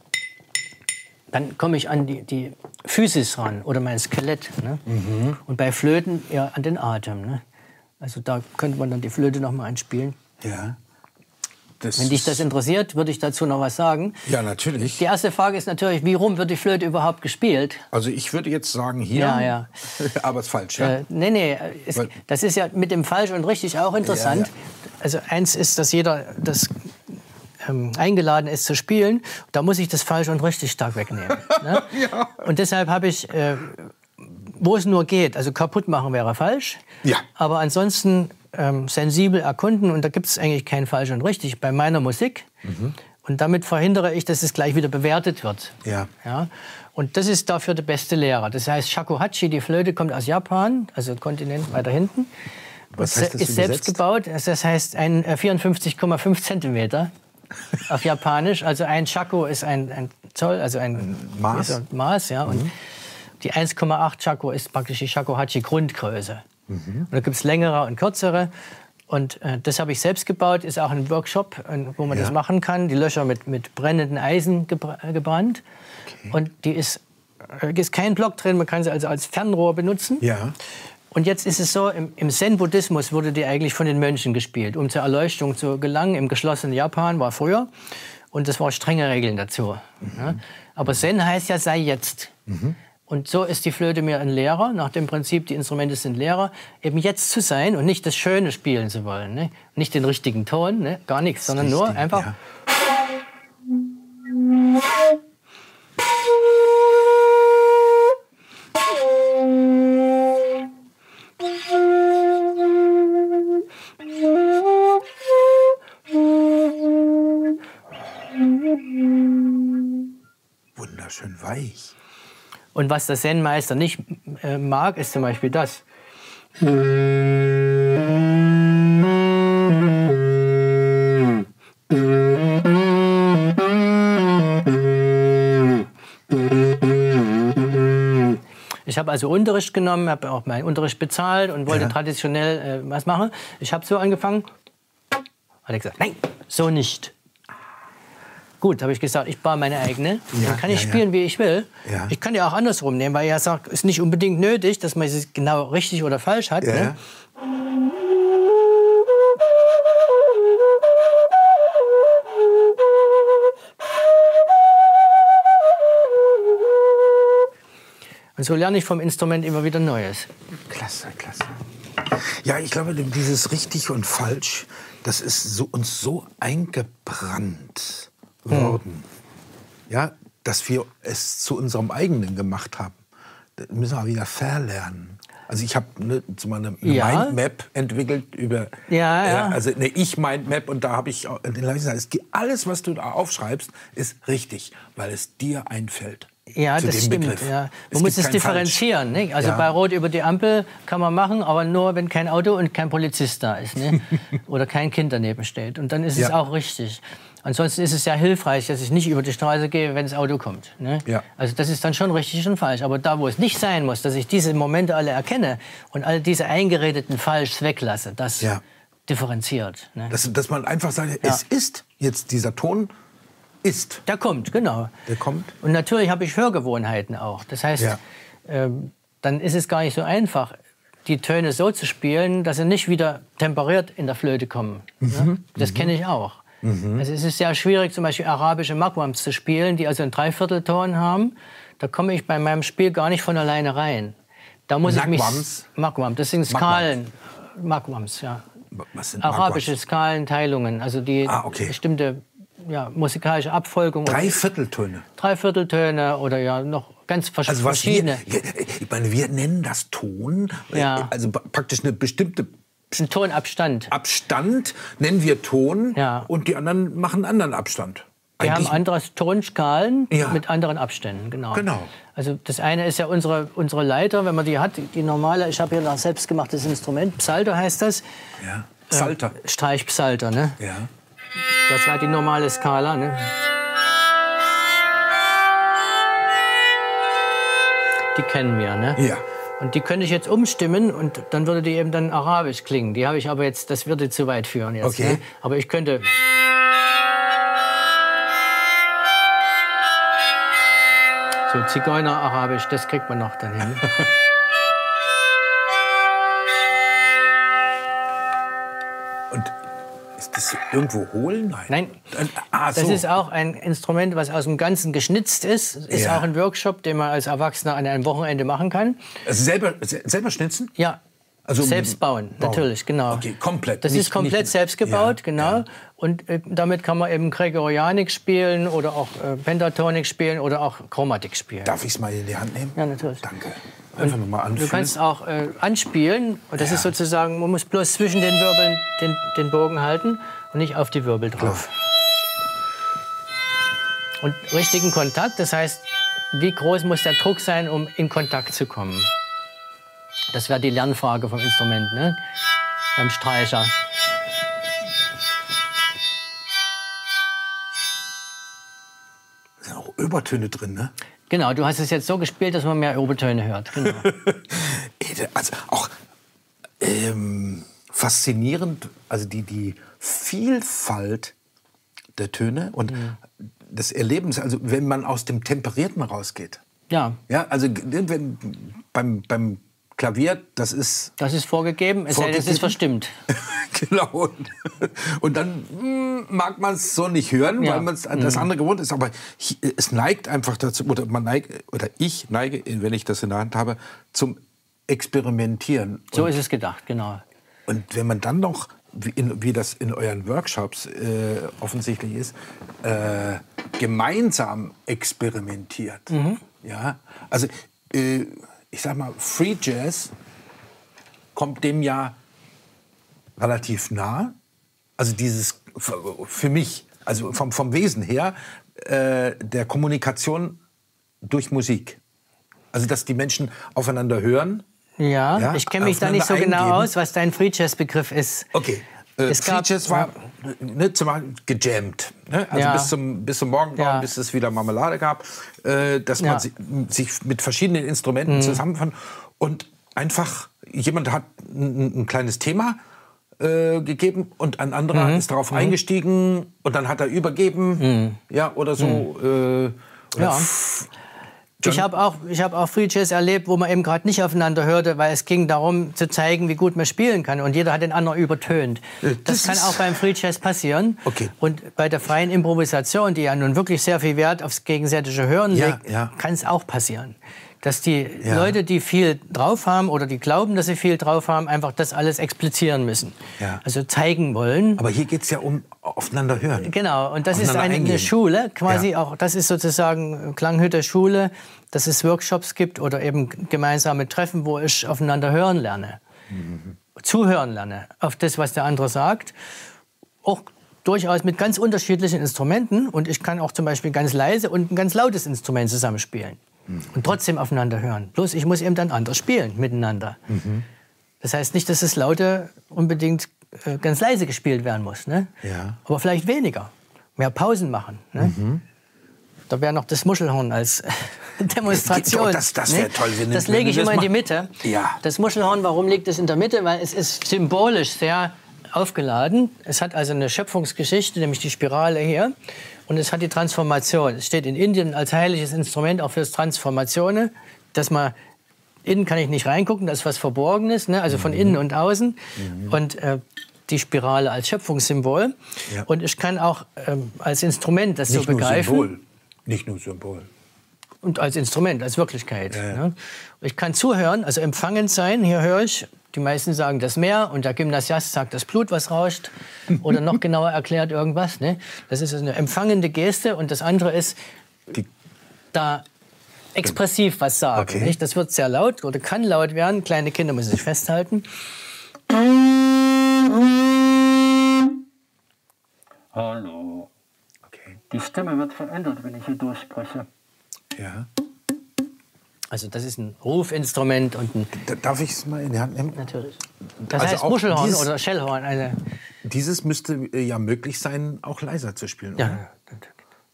dann komme ich an die, die Physis ran oder mein Skelett. Ne? Mhm. Und bei Flöten eher an den Atem. Ne? Also da könnte man dann die Flöte noch mal einspielen. Ja. Das Wenn dich das interessiert, würde ich dazu noch was sagen. Ja, natürlich. Die erste Frage ist natürlich, wie rum wird die Flöte überhaupt gespielt? Also ich würde jetzt sagen hier, ja, ja. aber es ist falsch. Ja? Äh, nee, nee, es, das ist ja mit dem falsch und richtig auch interessant. Ja, ja. Also eins ist, dass jeder das ähm, eingeladen ist zu spielen. Da muss ich das falsch und richtig stark wegnehmen. Ne? Ja. Und deshalb habe ich, äh, wo es nur geht, also kaputt machen wäre falsch. Ja. Aber ansonsten ähm, sensibel erkunden, und da gibt es eigentlich kein falsch und richtig bei meiner Musik. Mhm. Und damit verhindere ich, dass es gleich wieder bewertet wird. Ja. Ja? Und das ist dafür der beste Lehrer. Das heißt, Shakuhachi, die Flöte, kommt aus Japan, also Kontinent weiter hinten. Was heißt das ist selbst gebaut. Das heißt ein vierundfünfzig Komma fünf Zentimeter auf Japanisch. Also ein Shaku ist ein, ein Zoll, also ein, ein Maß. Ein Maß, ja. Und mhm. die eins Komma acht Shaku ist praktisch die Shakuhachi Grundgröße. Mhm. Und da gibt es längere und kürzere. Und äh, das habe ich selbst gebaut, ist auch ein Workshop, wo man ja. das machen kann. Die Löcher mit, mit brennenden Eisen gebr gebrannt. Okay. Und die ist, äh, ist kein Block drin, man kann sie also als Fernrohr benutzen. Ja. Und jetzt ist es so, im, im Zen-Buddhismus wurde die eigentlich von den Mönchen gespielt, um zur Erleuchtung zu gelangen. Im geschlossenen Japan war früher. Und das waren strenge Regeln dazu. Mhm. Ja. Aber Zen heißt ja, sei jetzt. Mhm. Und so ist die Flöte mir ein Lehrer, nach dem Prinzip, die Instrumente sind Lehrer, eben jetzt zu sein und nicht das Schöne spielen zu wollen. Ne? Nicht den richtigen Ton, ne? Gar nichts, sondern richtig, nur einfach... Ja. Wunderschön weich. Und was der Zen-Meister nicht äh, mag, ist zum Beispiel das. Ich habe also Unterricht genommen, habe auch meinen Unterricht bezahlt und wollte ja. traditionell äh, was machen. Ich habe so angefangen, hat er gesagt, nein, so nicht. Gut, habe ich gesagt, ich baue meine eigene. Ja, dann kann ich ja, spielen, ja. wie ich will. Ja. Ich kann ja auch andersrum nehmen, weil er sagt, es ist nicht unbedingt nötig, dass man es genau richtig oder falsch hat. Ja. Ne? Und so lerne ich vom Instrument immer wieder Neues. Klasse, klasse. Ja, ich glaube, dieses richtig und falsch, das ist so, uns so eingebrannt worden. Hm. Ja, dass wir es zu unserem eigenen gemacht haben. Das müssen wir wieder verlernen. Also ich habe ne, eine ja. Mindmap entwickelt über ja, ja. Äh, also eine Ich-Mindmap, und da habe ich den Leuten gesagt, alles, was du da aufschreibst, ist richtig, weil es dir einfällt. Ja, das stimmt. Ja. Man muss es differenzieren. Ne? Also ja. bei Rot über die Ampel kann man machen, aber nur, wenn kein Auto und kein Polizist da ist. Ne? Oder kein Kind daneben steht. Und dann ist ja. es auch richtig. Ansonsten ist es ja hilfreich, dass ich nicht über die Straße gehe, wenn das Auto kommt. Ne? Ja. Also das ist dann schon richtig und falsch. Aber da, wo es nicht sein muss, dass ich diese Momente alle erkenne und all diese eingeredeten Falschs weglasse, das ja. differenziert. Ne? Dass, dass man einfach sagt, ja. es ist jetzt dieser Ton, ist. Der kommt, genau. Der kommt. Und natürlich habe ich Hörgewohnheiten auch. Das heißt, ja. ähm, dann ist es gar nicht so einfach, die Töne so zu spielen, dass sie nicht wieder temperiert in der Flöte kommen. Mhm. Ne? Das mhm. kenne ich auch. Mhm. Also es ist sehr schwierig, zum Beispiel arabische Magwams zu spielen, die also einen Dreiviertelton haben. Da komme ich bei meinem Spiel gar nicht von alleine rein. Da muss Magwams? ich mich Magwams, das sind Skalen. Magwams, ja. Was sind arabische Magwams? Skalenteilungen, also die ah, okay. bestimmte ja, musikalische Abfolgung. Dreivierteltöne. Dreivierteltöne oder ja noch ganz vers also was verschiedene. Wir, ich meine, wir nennen das Ton, ja. also praktisch eine bestimmte ein Tonabstand. Abstand nennen wir Ton, ja. und die anderen machen einen anderen Abstand. Wir Eigentlich- haben andere Tonskalen Ja. mit anderen Abständen, genau. Genau. Also das eine ist ja unsere, unsere Leiter, wenn man die hat, die normale, ich habe hier ein selbstgemachtes Instrument, Psalter heißt das. Ja. Psalter. Äh, Streichpsalter, ne? Ja. Das war die normale Skala, ne? Die kennen wir, ne? Ja. Und die könnte ich jetzt umstimmen und dann würde die eben dann arabisch klingen. Die habe ich aber jetzt, das würde zu weit führen jetzt. Okay. Ne? Aber ich könnte... So Zigeuner-Arabisch, das kriegt man noch dann hin. Und ist das irgendwo hohl? Nein. Nein, Ah, so. das ist auch ein Instrument, was aus dem Ganzen geschnitzt ist. Ist Ja. auch ein Workshop, den man als Erwachsener an einem Wochenende machen kann. Also selber, se- selber schnitzen? Ja, Also selbst bauen, bauen. natürlich, genau. Okay, komplett. Das Nicht- ist komplett nicht- selbst gebaut, Ja, genau. ja. Und äh, damit kann man eben Gregorianik spielen oder auch äh, Pentatonik spielen oder auch Chromatik spielen. Darf ich es mal in die Hand nehmen? Ja, natürlich. Danke. Einfach nur mal anfühlen. Du kannst auch äh, anspielen. Und das Ja. ist sozusagen, man muss bloß zwischen den Wirbeln den, den Bogen halten und nicht auf die Wirbel drauf. Und richtigen Kontakt, das heißt, wie groß muss der Druck sein, um in Kontakt zu kommen? Das wäre die Lernfrage vom Instrument, ne? Beim Streicher. Da sind auch Übertöne drin, ne? Genau, du hast es jetzt so gespielt, dass man mehr Obertöne hört. Genau. Also auch ähm, faszinierend, also die, die Vielfalt der Töne und des Erlebens, also wenn man aus dem Temperierten rausgeht. Ja, Ja, also wenn, beim, beim Klavier, das ist das ist vorgegeben, es sei denn, es ist Vorgegeben? verstimmt. genau. Und, und dann mm, mag man es so nicht hören, Ja. weil man das andere gewohnt ist. Aber hi- es neigt einfach dazu, oder man neigt, oder ich neige, wenn ich das in der Hand habe, zum Experimentieren. So und, ist es gedacht, genau. und wenn man dann noch, wie, in, wie das in euren Workshops äh, offensichtlich ist, äh, gemeinsam experimentiert. Mhm. Ja, also äh, ich sag mal, Free Jazz kommt dem ja relativ nah. Also dieses, für mich, also vom, vom Wesen her, äh, der Kommunikation durch Musik. Also dass die Menschen aufeinander hören. Ja, Ja, ich kenne mich da nicht so aufeinander genau eingehen. aus, was dein Free Jazz Begriff ist. Okay. Äh, Es Free gab- Jazz war ne, zum Beispiel gejammt. Ne? Also Ja. bis, zum, bis zum Morgengrauen, Ja. bis es wieder Marmelade gab. Äh, dass Ja. man sich, sich mit verschiedenen Instrumenten zusammenfand. Und einfach, jemand hat ein, ein kleines Thema äh, gegeben und ein anderer ist darauf eingestiegen und dann hat er übergeben. Ja, oder so. Äh, oder Ja. Ich habe auch, ich hab auch Free Jazz erlebt, wo man eben gerade nicht aufeinander hörte, weil es ging darum zu zeigen, wie gut man spielen kann. Und jeder hat den anderen übertönt. Äh, Das, das kann ist- auch beim Free Jazz passieren. Okay. Und bei der freien Improvisation, die ja nun wirklich sehr viel Wert aufs gegenseitige Hören Ja, legt, ja. kann es auch passieren. Dass die Ja. Leute, die viel drauf haben oder die glauben, dass sie viel drauf haben, einfach das alles explizieren müssen. Ja. Also zeigen wollen. Aber hier geht es ja um aufeinander hören. Genau, und das ist Aufeinander eine, eine eingehen. Schule, quasi Ja. auch, das ist sozusagen Klanghütte Schule, dass es Workshops gibt oder eben gemeinsame Treffen, wo ich aufeinander hören lerne, Mhm. zuhören lerne, auf das, was der andere sagt, auch durchaus mit ganz unterschiedlichen Instrumenten und ich kann auch zum Beispiel ganz leise und ein ganz lautes Instrument zusammenspielen Mhm. und trotzdem aufeinander hören. Bloß ich muss eben dann anders spielen miteinander. Mhm. Das heißt nicht, dass das Laute unbedingt äh, ganz leise gespielt werden muss, ne? Ja. Aber vielleicht weniger, mehr Pausen machen. Ne? Mhm. Da wäre noch das Muschelhorn als Demonstration. Oh, das- das wär ne? toll, wenn- Das wenn lege wir ich das immer in die machen. Mitte. Ja. Das Muschelhorn, warum liegt es in der Mitte? Weil es ist symbolisch sehr aufgeladen. Es hat also eine Schöpfungsgeschichte, nämlich die Spirale hier. Und es hat die Transformation. Es steht in Indien als heiliges Instrument auch fürs Transformationen, dass man innen kann ich nicht reingucken, da ist was Verborgenes, ne? Also von Mhm. innen und außen. Und äh, die Spirale als Schöpfungssymbol. Ja. Und ich kann auch ähm, als Instrument das Nicht so nur begreifen. Symbol. Nicht nur Symbol. Und als Instrument, als Wirklichkeit. Ja, ja. Ne? Ich kann zuhören, also empfangend sein. Hier höre ich, die meisten sagen das Meer und der Gymnasiast sagt das Blut, was rauscht. Oder noch genauer erklärt irgendwas. Ne? Das ist eine empfangende Geste. Und das andere ist, Die, da expressiv was sagen. Okay. Nicht? Das wird sehr laut oder kann laut werden. Kleine Kinder müssen sich festhalten. Hallo. okay. Okay. Die Stimme wird verändert, wenn ich hier durchspreche. Ja. Also das ist ein Rufinstrument und ein... Da, darf ich es mal in die Hand nehmen? Natürlich. Das Also heißt auch Muschelhorn dieses- oder Schellhorn. Also, Dieses müsste äh, ja möglich sein, auch leiser zu spielen, oder? ja, natürlich.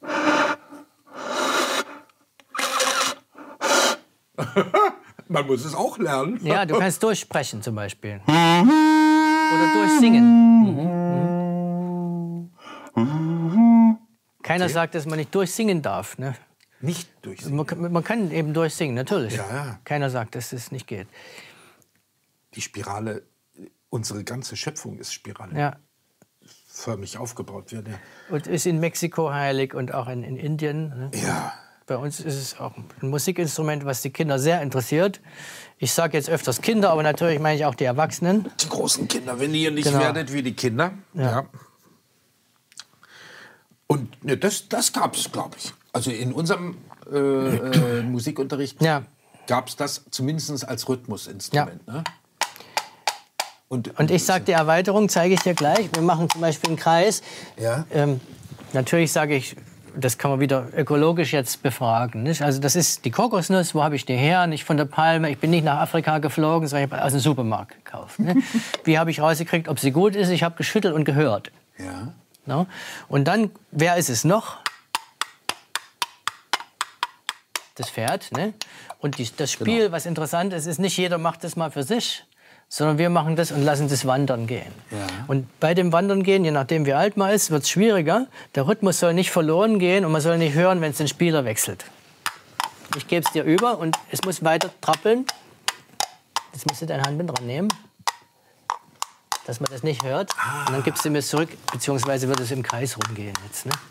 Man muss es auch lernen. Ja, du kannst durchsprechen zum Beispiel. Oder durchsingen. Mhm. Keiner sagt, dass man nicht durchsingen darf. Ne? Nicht durch. Man, kann- man kann eben durchsingen, natürlich. Ja, ja. Keiner sagt, dass es nicht geht. Die Spirale, unsere ganze Schöpfung ist spiralförmig Ja. aufgebaut. Wird, ja. Und ist in Mexiko heilig und auch in, in Indien. Ne? ja. Bei uns ist es auch ein Musikinstrument, was die Kinder sehr interessiert. Ich sage jetzt öfters Kinder, aber natürlich meine ich auch die Erwachsenen. Die großen Kinder, wenn ihr nicht Genau. werdet wie die Kinder. Ja. Ja. Und ne, das, das gab es, glaube ich. Also in unserem äh, äh, Musikunterricht Ja. gab es das zumindest als Rhythmusinstrument. Ne? Und, Und ich sage, die Erweiterung zeige ich dir gleich. Wir machen zum Beispiel einen Kreis. Ja. Ähm, natürlich sage ich, das kann man wieder ökologisch jetzt befragen. Nicht? Also das ist die Kokosnuss, wo habe ich die her? Nicht von der Palme. Ich bin nicht nach Afrika geflogen, sondern ich habe aus dem Supermarkt gekauft. Ne? Wie habe ich rausgekriegt, ob sie gut ist? Ich habe geschüttelt und gehört. Ja. No? Und dann, wer ist es noch? Das Pferd. Ne? Und die, das Spiel, Genau. was interessant ist, ist nicht jeder macht das mal für sich, sondern wir machen das und lassen das wandern gehen. Ja. Und bei dem Wandern gehen, je nachdem wie alt man ist, wird es schwieriger. Der Rhythmus soll nicht verloren gehen und man soll nicht hören, wenn es den Spieler wechselt. Ich gebe es dir über und es muss weiter trappeln. Jetzt musst du dein Handbind dran nehmen, dass man das nicht hört. Ah. Und dann gibst du mir zurück, beziehungsweise wird es im Kreis rumgehen jetzt. Ne?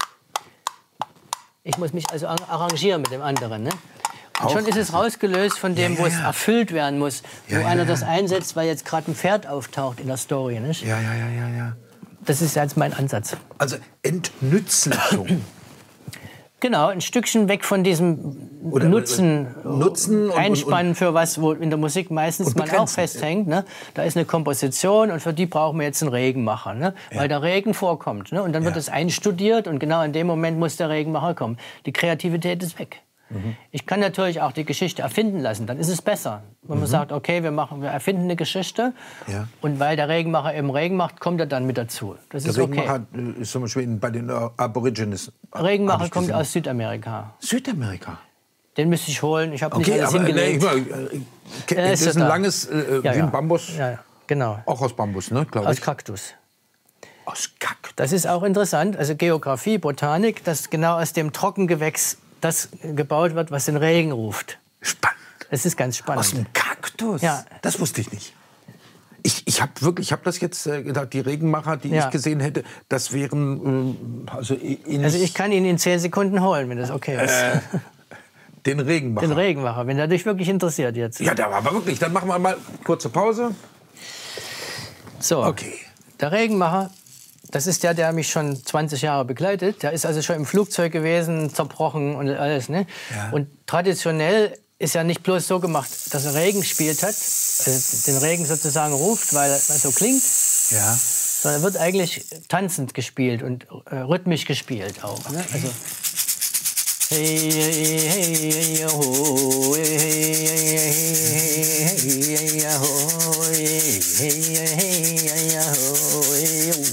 Ich muss mich also ar- arrangieren mit dem anderen. Ne? Und Auch schon ist es rausgelöst von dem, Ja, ja, wo es ja. erfüllt werden muss, wo Ja, ja, einer ja. das einsetzt, weil jetzt gerade ein Pferd auftaucht in der Story. Nicht? Ja, ja, ja, ja, ja. Das ist jetzt mein Ansatz. Also Entnützlichung. Genau, ein Stückchen weg von diesem Oder- Nutzen, Nutzen und- Einspannen für was, wo in der Musik meistens Und man auch begrenzen. festhängt. Ne? Da ist eine Komposition und für die brauchen wir jetzt einen Regenmacher, ne? Weil der Regen vorkommt. Ne? Und dann wird Ja. es einstudiert und genau in dem Moment muss der Regenmacher kommen. Die Kreativität ist weg. Mhm. Ich kann natürlich auch die Geschichte erfinden lassen, dann ist es besser. Wenn man sagt, okay, wir, machen, wir erfinden eine Geschichte Ja. und weil der Regenmacher eben Regen macht, kommt er dann mit dazu. Das Der ist okay. Regenmacher äh, ist zum Beispiel in- bei den äh, Aborigines. hab Regenmacher ich kommt gesehen. aus Südamerika. Südamerika. Den müsste ich holen. Ich habe nicht Okay, alles aber nee, hingelegt. ich meine, äh, ke- Er das ist ist ja ein da. langes, äh, Ja, wie ja. ein Bambus. Ja, ja, genau. Auch aus Bambus, ne, glaube Aus ich. Kaktus. Aus Kaktus. Das ist auch interessant. Also Geografie, Botanik, dass genau aus dem Trockengewächs das gebaut wird, was den Regen ruft. Spannend. Das ist ganz spannend. Aus dem Kaktus? Ja. Das wusste ich nicht. Ich, ich habe wirklich, ich habe das jetzt äh, gedacht, die Regenmacher, die Ja. ich gesehen hätte, das wären äh, also ähnlich Also ich kann ihn in zehn Sekunden holen, wenn das okay ist. Äh, den Regenmacher. Den Regenmacher, wenn er dich wirklich interessiert jetzt. Ja, da war aber wirklich. Dann machen wir mal kurze Pause. So, Okay. der Regenmacher, das ist der, der mich schon zwanzig Jahre begleitet. Der ist also schon im Flugzeug gewesen, zerbrochen und alles. Ne? Ja. Und traditionell ist ja nicht bloß so gemacht, dass er Regen gespielt hat, also den Regen sozusagen ruft, weil er so klingt, Ja. sondern wird eigentlich tanzend gespielt und äh, rhythmisch gespielt auch. Ne? Also hey, hey, hey, hey, ho, hey, hey, hey, hey, hey, hey, ho, hey, hey, hey, hey, ho, hey, oh.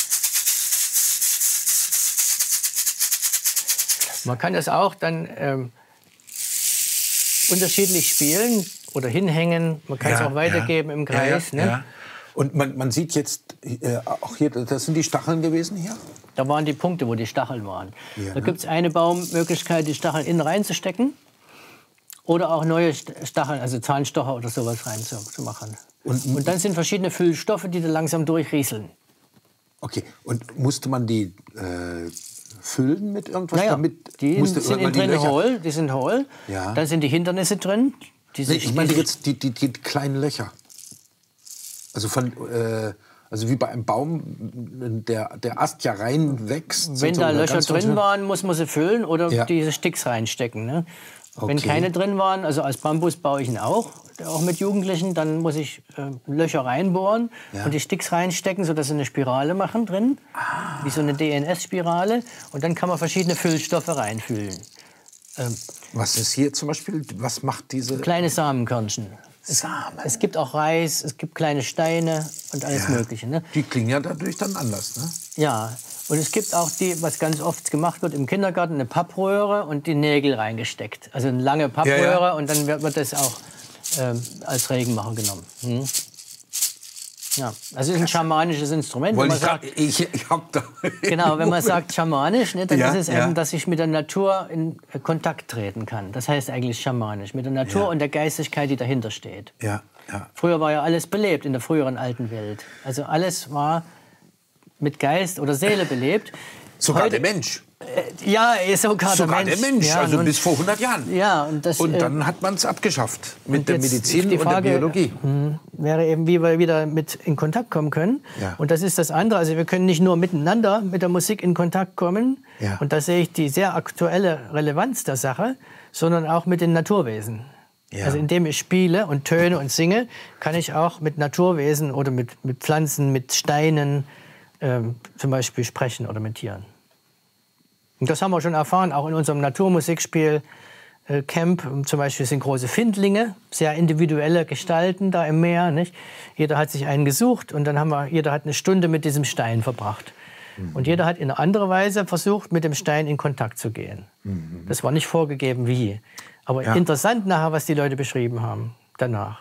Man kann das auch dann ähm, unterschiedlich spielen oder hinhängen. Man kann es auch weitergeben im Kreis. Ja, ja, Ne? ja. Und man, man sieht jetzt äh, auch hier, das sind die Stacheln gewesen hier? Da waren die Punkte, wo die Stacheln waren. Ja, Da ne? gibt es eine Baummöglichkeit, die Stacheln innen reinzustecken. Oder auch neue St- Stacheln, also Zahnstocher oder sowas reinzumachen. Und, und dann sind verschiedene Füllstoffe, die da langsam durchrieseln. Okay, und musste man die äh, füllen mit irgendwas? Naja, damit die musste, sind weil innen die drin Löcher- hohl, die sind hohl. Ja. Dann sind die Hindernisse drin. Die Nee, sich, ich meine die sich- jetzt die, die, die kleinen Löcher. Also von, äh, also wie bei einem Baum, der, der Ast ja reinwächst. Wenn so, da oder Löcher ganz drin unten. waren, muss man sie füllen oder Ja. diese Sticks reinstecken. Ne? Wenn Okay. keine drin waren, also als Bambus baue ich ihn auch, auch mit Jugendlichen, dann muss ich äh, Löcher reinbohren Ja. und die Sticks reinstecken, sodass sie eine Spirale machen drin. wie so eine D N S-Spirale. Und dann kann man verschiedene Füllstoffe reinfüllen. Ähm, Was ist hier zum Beispiel? Was macht diese... Kleine Samenkörnchen. Samen. Es gibt auch Reis, es gibt kleine Steine und alles Ja. Mögliche. Ne? Die klingen ja dadurch dann anders, ne? Ja, und es gibt auch die, was ganz oft gemacht wird im Kindergarten, eine Pappröhre und die Nägel reingesteckt. Also eine lange Pappröhre Ja, ja. und dann wird, wird das auch ähm, als Regenmacher genommen. Hm? Ja, also es ist ein schamanisches Instrument. Wenn Wollte man ich, grad, sagt, ich, ich hab da genau, wenn man sagt schamanisch, ne, dann Ja, ist es ja. eben, dass ich mit der Natur in Kontakt treten kann. Das heißt eigentlich schamanisch, mit der Natur Ja. und der Geistigkeit, die dahinter steht. Ja, ja. Früher war ja alles belebt in der früheren alten Welt. Also alles war mit Geist oder Seele belebt. Sogar Heute- der Mensch. Ja, sogar, Sogar der der Mensch. Mensch, Ja, also und, bis vor hundert Jahren. ja, und, das, Und äh, dann hat man es abgeschafft mit und der jetzt Medizin ist die und Frage, der Biologie. mh, wäre eben, wie wir wieder mit in Kontakt kommen können. Ja. Und das ist das andere. Also wir können nicht nur miteinander mit der Musik in Kontakt kommen. Ja. Und da sehe ich die sehr aktuelle Relevanz der Sache, sondern auch mit den Naturwesen. Ja. Also indem ich spiele und töne und singe, kann ich auch mit Naturwesen oder mit, mit Pflanzen, mit Steinen ähm, zum Beispiel sprechen oder mit Tieren. Und das haben wir schon erfahren, auch in unserem Naturmusikspiel äh, Camp. Zum Beispiel sind große Findlinge, sehr individuelle Gestalten da im Meer. Nicht? Jeder hat sich einen gesucht und dann haben wir, jeder hat eine Stunde mit diesem Stein verbracht. Mhm. Und jeder hat in einer anderen Weise versucht, mit dem Stein in Kontakt zu gehen. Mhm. Das war nicht vorgegeben, wie. Aber Ja. interessant nachher, was die Leute beschrieben haben danach.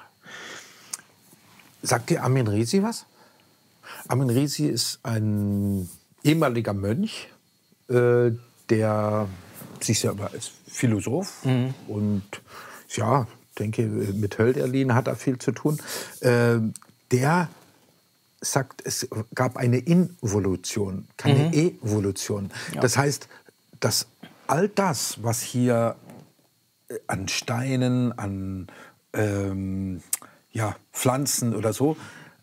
Sagt dir Amin Risi was? Amin Risi ist ein ehemaliger Mönch, äh, der sich selber als Philosoph Mhm. und ja, denke, mit Hölderlin hat er viel zu tun. Äh, der sagt, es gab eine Involution, keine Evolution. Das heißt, dass all das, was hier an Steinen, an ähm, ja, Pflanzen oder so,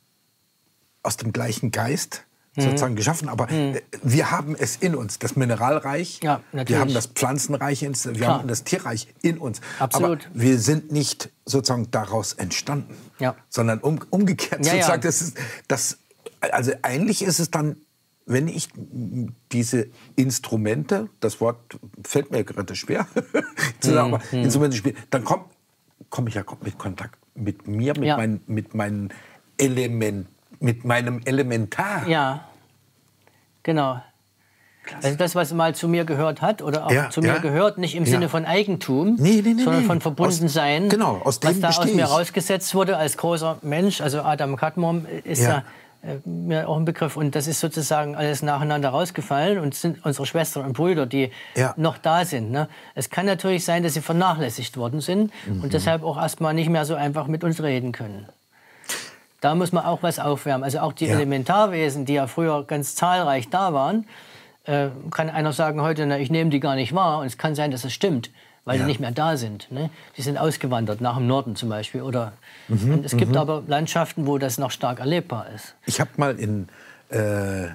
aus dem gleichen Geist sozusagen geschaffen. Aber äh, wir haben es in uns, das Mineralreich, Ja, natürlich. wir haben das Pflanzenreich, in uns, wir Klar. haben das Tierreich in uns. Absolut. Aber wir sind nicht sozusagen daraus entstanden, Ja. sondern um, umgekehrt Ja, ja. sozusagen. Das ist, das, also eigentlich ist es dann, wenn ich diese Instrumente, das Wort fällt mir gerade schwer, zu sagen, aber Instrumente spiele, dann komme komm ich ja mit Kontakt mit mir, mit, Ja. mein, mit, meinen Element, mit meinem Elementar. Ja, genau. Also das, was mal zu mir gehört hat oder auch Ja, zu mir ja. gehört, nicht im Ja. Sinne von Eigentum, Nee, nee, nee, sondern nee. von Verbundensein. Aus- genau, aus dem was da aus bestehe mir ich. rausgesetzt wurde als großer Mensch, also Adam Kadmon ist Ja. ja, äh, mir auch ein Begriff. Und das ist sozusagen alles nacheinander rausgefallen und es sind unsere Schwestern und Brüder, die Ja. noch da sind. Ne? Es kann natürlich sein, dass sie vernachlässigt worden sind Mhm. und deshalb auch erstmal nicht mehr so einfach mit uns reden können. Da muss man auch was aufwärmen. Also auch die Ja. Elementarwesen, die ja früher ganz zahlreich da waren, äh, kann einer sagen heute, na, ich nehme die gar nicht wahr. Und es kann sein, dass es stimmt, weil Ja. die nicht mehr da sind. Ne? Die sind ausgewandert, nach dem Norden zum Beispiel. Oder, und es gibt aber Landschaften, wo das noch stark erlebbar ist. Ich habe mal in, äh,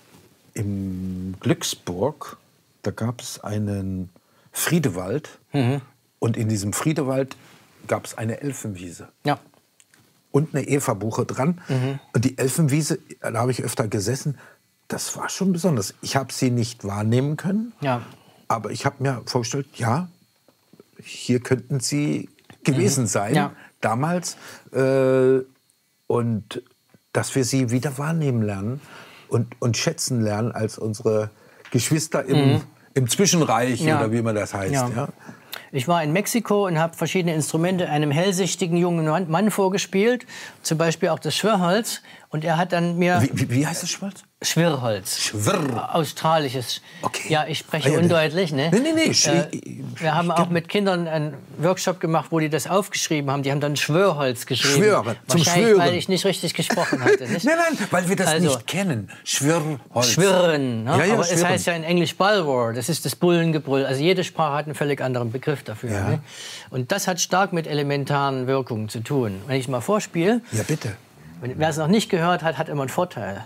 in Glücksburg, da gab es einen Friedewald. Und in diesem Friedewald gab es eine Elfenwiese. Ja. Und eine Evabuche dran. Und die Elfenwiese, da habe ich öfter gesessen, das war schon besonders. Ich habe sie nicht wahrnehmen können, Ja. aber ich habe mir vorgestellt, ja, hier könnten sie gewesen sein, Ja. damals. Äh, und dass wir sie wieder wahrnehmen lernen und, und schätzen lernen als unsere Geschwister im, im Zwischenreich Ja. oder wie man das heißt. Ja. Ja. Ich war in Mexiko und habe verschiedene Instrumente einem hellsichtigen jungen Mann Mann vorgespielt, zum Beispiel auch das Schwirrholz. Und er hat dann mir Wie, wie, wie heißt das Schwarz? Schwirrholz, Schwirr. australisches. Okay. Ja, ich spreche Ah, ja, undeutlich. Ne? Nee, nee, nee. ich- Äh, ich- wir haben auch mit Kindern einen Workshop gemacht, wo die das aufgeschrieben haben. Die haben dann Schwörholz geschrieben. Schwören, zum Wahrscheinlich, Schwören. weil ich nicht richtig gesprochen hatte. Nicht? Nein, nein, weil wir das Also, nicht kennen. Schwirrholz. Schwirren. Ne? Ja, ja, Aber es schwirren. heißt ja in Englisch Bulwer. Das ist das Bullengebrüll. Also jede Sprache hat einen völlig anderen Begriff dafür. Ja. Ne? Und das hat stark mit elementaren Wirkungen zu tun. Wenn ich mal vorspiele, Ja, bitte. wenn- wer es noch nicht gehört hat, hat immer einen Vorteil.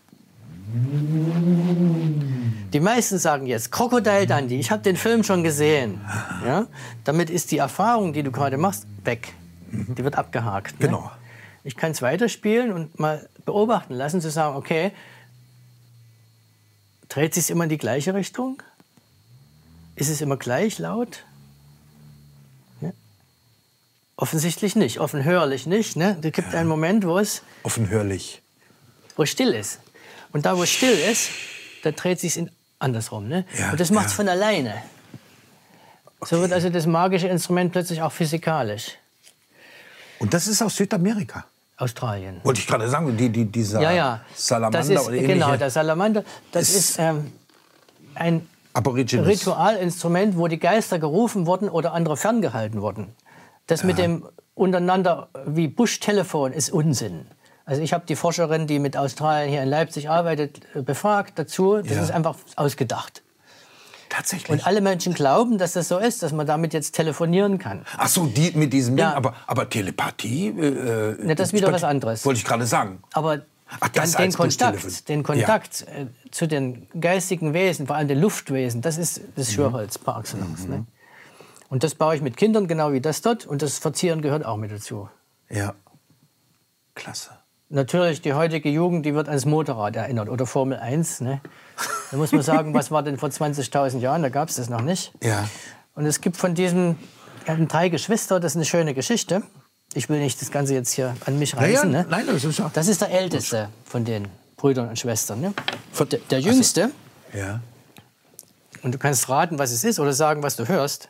Die meisten sagen jetzt, Crocodile Dundee, ich habe den Film schon gesehen. Ja? Damit ist die Erfahrung, die du gerade machst, weg. Die wird abgehakt. Ne? Genau. Ich kann es weiterspielen und mal beobachten lassen, zu sagen, okay, Dreht sich immer in die gleiche Richtung? Ist es immer gleich laut? Ja. Offensichtlich nicht, offenhörlich nicht. Ne? Es gibt ja einen Moment, wo es... Offenhörlich. Wo es still ist. Und da, wo es still ist, da dreht sich es andersrum. Ne? Ja, und das macht es ja. von alleine. Okay. So wird also das magische Instrument plötzlich auch physikalisch. Und das ist aus Südamerika? Australien. Wollte ich gerade sagen, die, die, dieser ja, ja. Salamander das ist, oder ähnliche. Genau, der Salamander, das ist, ist ähm, ein Aborigines. Ritualinstrument, wo die Geister gerufen wurden oder andere ferngehalten wurden. Das ja. mit dem untereinander wie Buschtelefon ist Unsinn. Also ich habe die Forscherin, die mit Australien hier in Leipzig arbeitet, befragt dazu. Das ja. ist einfach ausgedacht. Tatsächlich. Und alle Menschen glauben, dass das so ist, dass man damit jetzt telefonieren kann. Ach so, die mit diesem ja. Ding, aber, aber Telepathie? Äh, ja, das ist wieder was anderes. Wollte ich gerade sagen. Aber Ach, das den, Kontakt, den Kontakt ja. äh, zu den geistigen Wesen, vor allem den Luftwesen, das ist das Schwörholz par excellence. Mhm. Ne? Und das baue ich mit Kindern, genau wie das dort. Und das Verzieren gehört auch mit dazu. Ja, klasse. Natürlich, die heutige Jugend, die wird ans Motorrad erinnert oder Formel eins. Ne? Da muss man sagen, was war denn vor zwanzigtausend Jahren? Da gab es das noch nicht. Ja. Und es gibt von diesem, wir hatten drei Geschwister, das ist eine schöne Geschichte. Ich will nicht das Ganze jetzt hier an mich reißen. Ja, ja. Ne? Nein, das ist ja. Das ist der älteste von den Brüdern und Schwestern. Ne? Der, der jüngste. So. Ja. Und du kannst raten, was es ist oder sagen, was du hörst.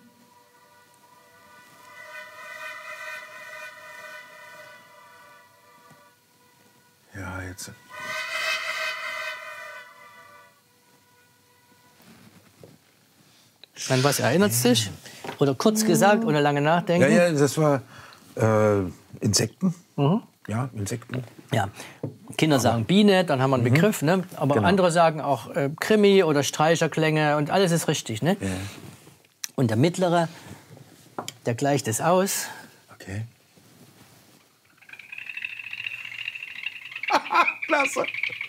Ja, jetzt. An was erinnert es dich? Oder kurz gesagt, ohne lange nachdenken? Ja, ja, das war äh, Insekten. Mhm. Ja, Insekten. Ja, Kinder Aber, sagen Biene, dann haben wir einen mhm. Begriff. Ne? Aber genau. andere sagen auch äh, Krimi oder Streicherklänge und alles ist richtig. Ne? Ja. Und der mittlere, der gleicht es aus. Okay. Klasse.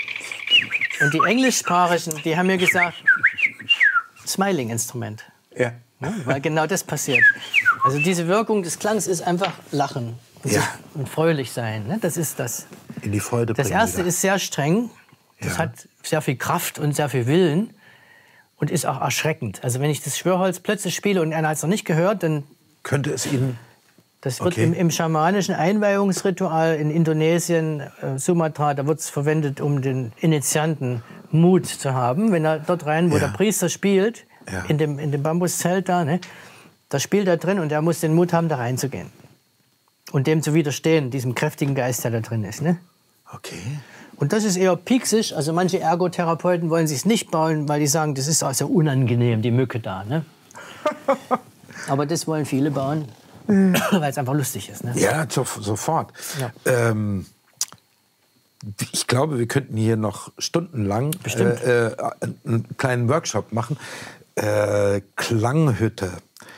Und die Englischsprachigen, die haben mir gesagt, Smiling-Instrument. Ja. Ja. Weil genau das passiert. Also diese Wirkung des Klangs ist einfach Lachen und, ja. und fröhlich sein. Ne? Das ist das. In die Freude Das bringen erste wieder. ist sehr streng. Das Ja. hat sehr viel Kraft und sehr viel Willen und ist auch erschreckend. Also wenn ich das Schwörholz plötzlich spiele und einer hat es noch nicht gehört, dann könnte es Ihnen. Das wird Okay. im, im schamanischen Einweihungsritual in Indonesien, äh, Sumatra, da wird es verwendet, um den Initianten Mut zu haben. Wenn er dort rein, wo Ja. der Priester spielt, Ja. in, dem, in dem Bambuszelt da, ne, da spielt er drin und er muss den Mut haben, da reinzugehen. Und dem zu widerstehen, diesem kräftigen Geist, der da drin ist. Ne? Okay. Und das ist eher pieksig. Also manche Ergotherapeuten wollen sich nicht bauen, weil die sagen, das ist auch sehr unangenehm, die Mücke da. Ne? Aber das wollen viele bauen. Weil es einfach lustig ist. Ne? Ja, so, sofort. Ja. Ähm, ich glaube, wir könnten hier noch stundenlang Bestimmt. äh, äh, einen kleinen Workshop machen. Äh, Klanghütte.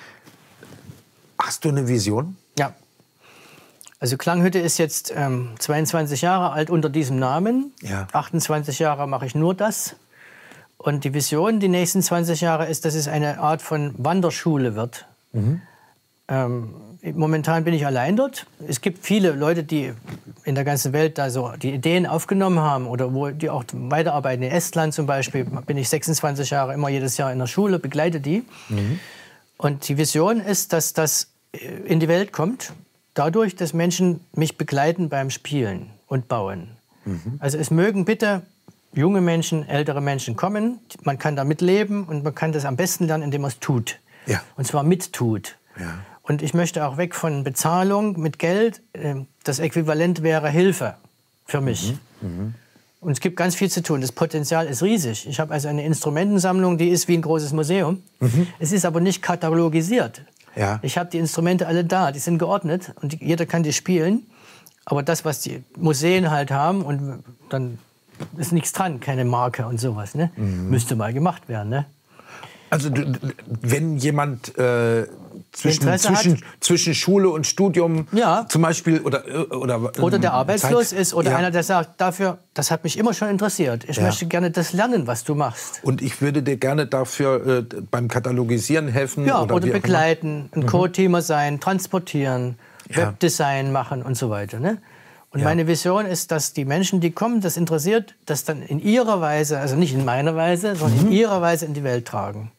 Hast du eine Vision? Ja. Also Klanghütte ist jetzt ähm, zweiundzwanzig Jahre alt unter diesem Namen. Ja. achtundzwanzig Jahre mache ich nur das. Und die Vision die nächsten zwanzig Jahre ist, dass es eine Art von Wanderschule wird. Mhm. Ähm, momentan bin ich allein dort. Es gibt viele Leute, die in der ganzen Welt da so die Ideen aufgenommen haben oder wo die auch weiterarbeiten. In Estland zum Beispiel bin ich sechsundzwanzig Jahre immer jedes Jahr in der Schule, begleite die. Mhm. Und die Vision ist, dass das in die Welt kommt, dadurch, dass Menschen mich begleiten beim Spielen und Bauen. Mhm. Also es mögen bitte junge Menschen, ältere Menschen kommen. Man kann da mitleben und man kann das am besten lernen, indem man es tut. Ja. Und zwar mittut. Ja. Und ich möchte auch weg von Bezahlung mit Geld. Das Äquivalent wäre Hilfe für mich. Mhm. Mhm. Und es gibt ganz viel zu tun. Das Potenzial ist riesig. Ich habe also eine Instrumentensammlung, die ist wie ein großes Museum. Mhm. Es ist aber nicht katalogisiert. Ja. Ich habe die Instrumente alle da, die sind geordnet und jeder kann die spielen. Aber das, was die Museen halt haben, und dann ist nichts dran, keine Marke und sowas. Ne? Mhm. Müsste mal gemacht werden. Ne? Also wenn jemand äh, zwischen, Interesse zwischen, hat. zwischen Schule und Studium Ja. zum Beispiel oder oder, Oder der ähm, arbeitslos Zeit, ist oder ja. einer, der sagt, dafür, das hat mich immer schon interessiert. Ich Ja. möchte gerne das lernen, was du machst. Und ich würde dir gerne dafür äh, beim Katalogisieren helfen. Ja, oder, oder wie auch begleiten, ein Mhm. Co-Teamer sein, transportieren, Ja. Webdesign machen und so weiter. Ne? Und Ja. meine Vision ist, dass die Menschen, die kommen, das interessiert, das dann in ihrer Weise, also nicht in meiner Weise, sondern in ihrer Weise in die Welt tragen.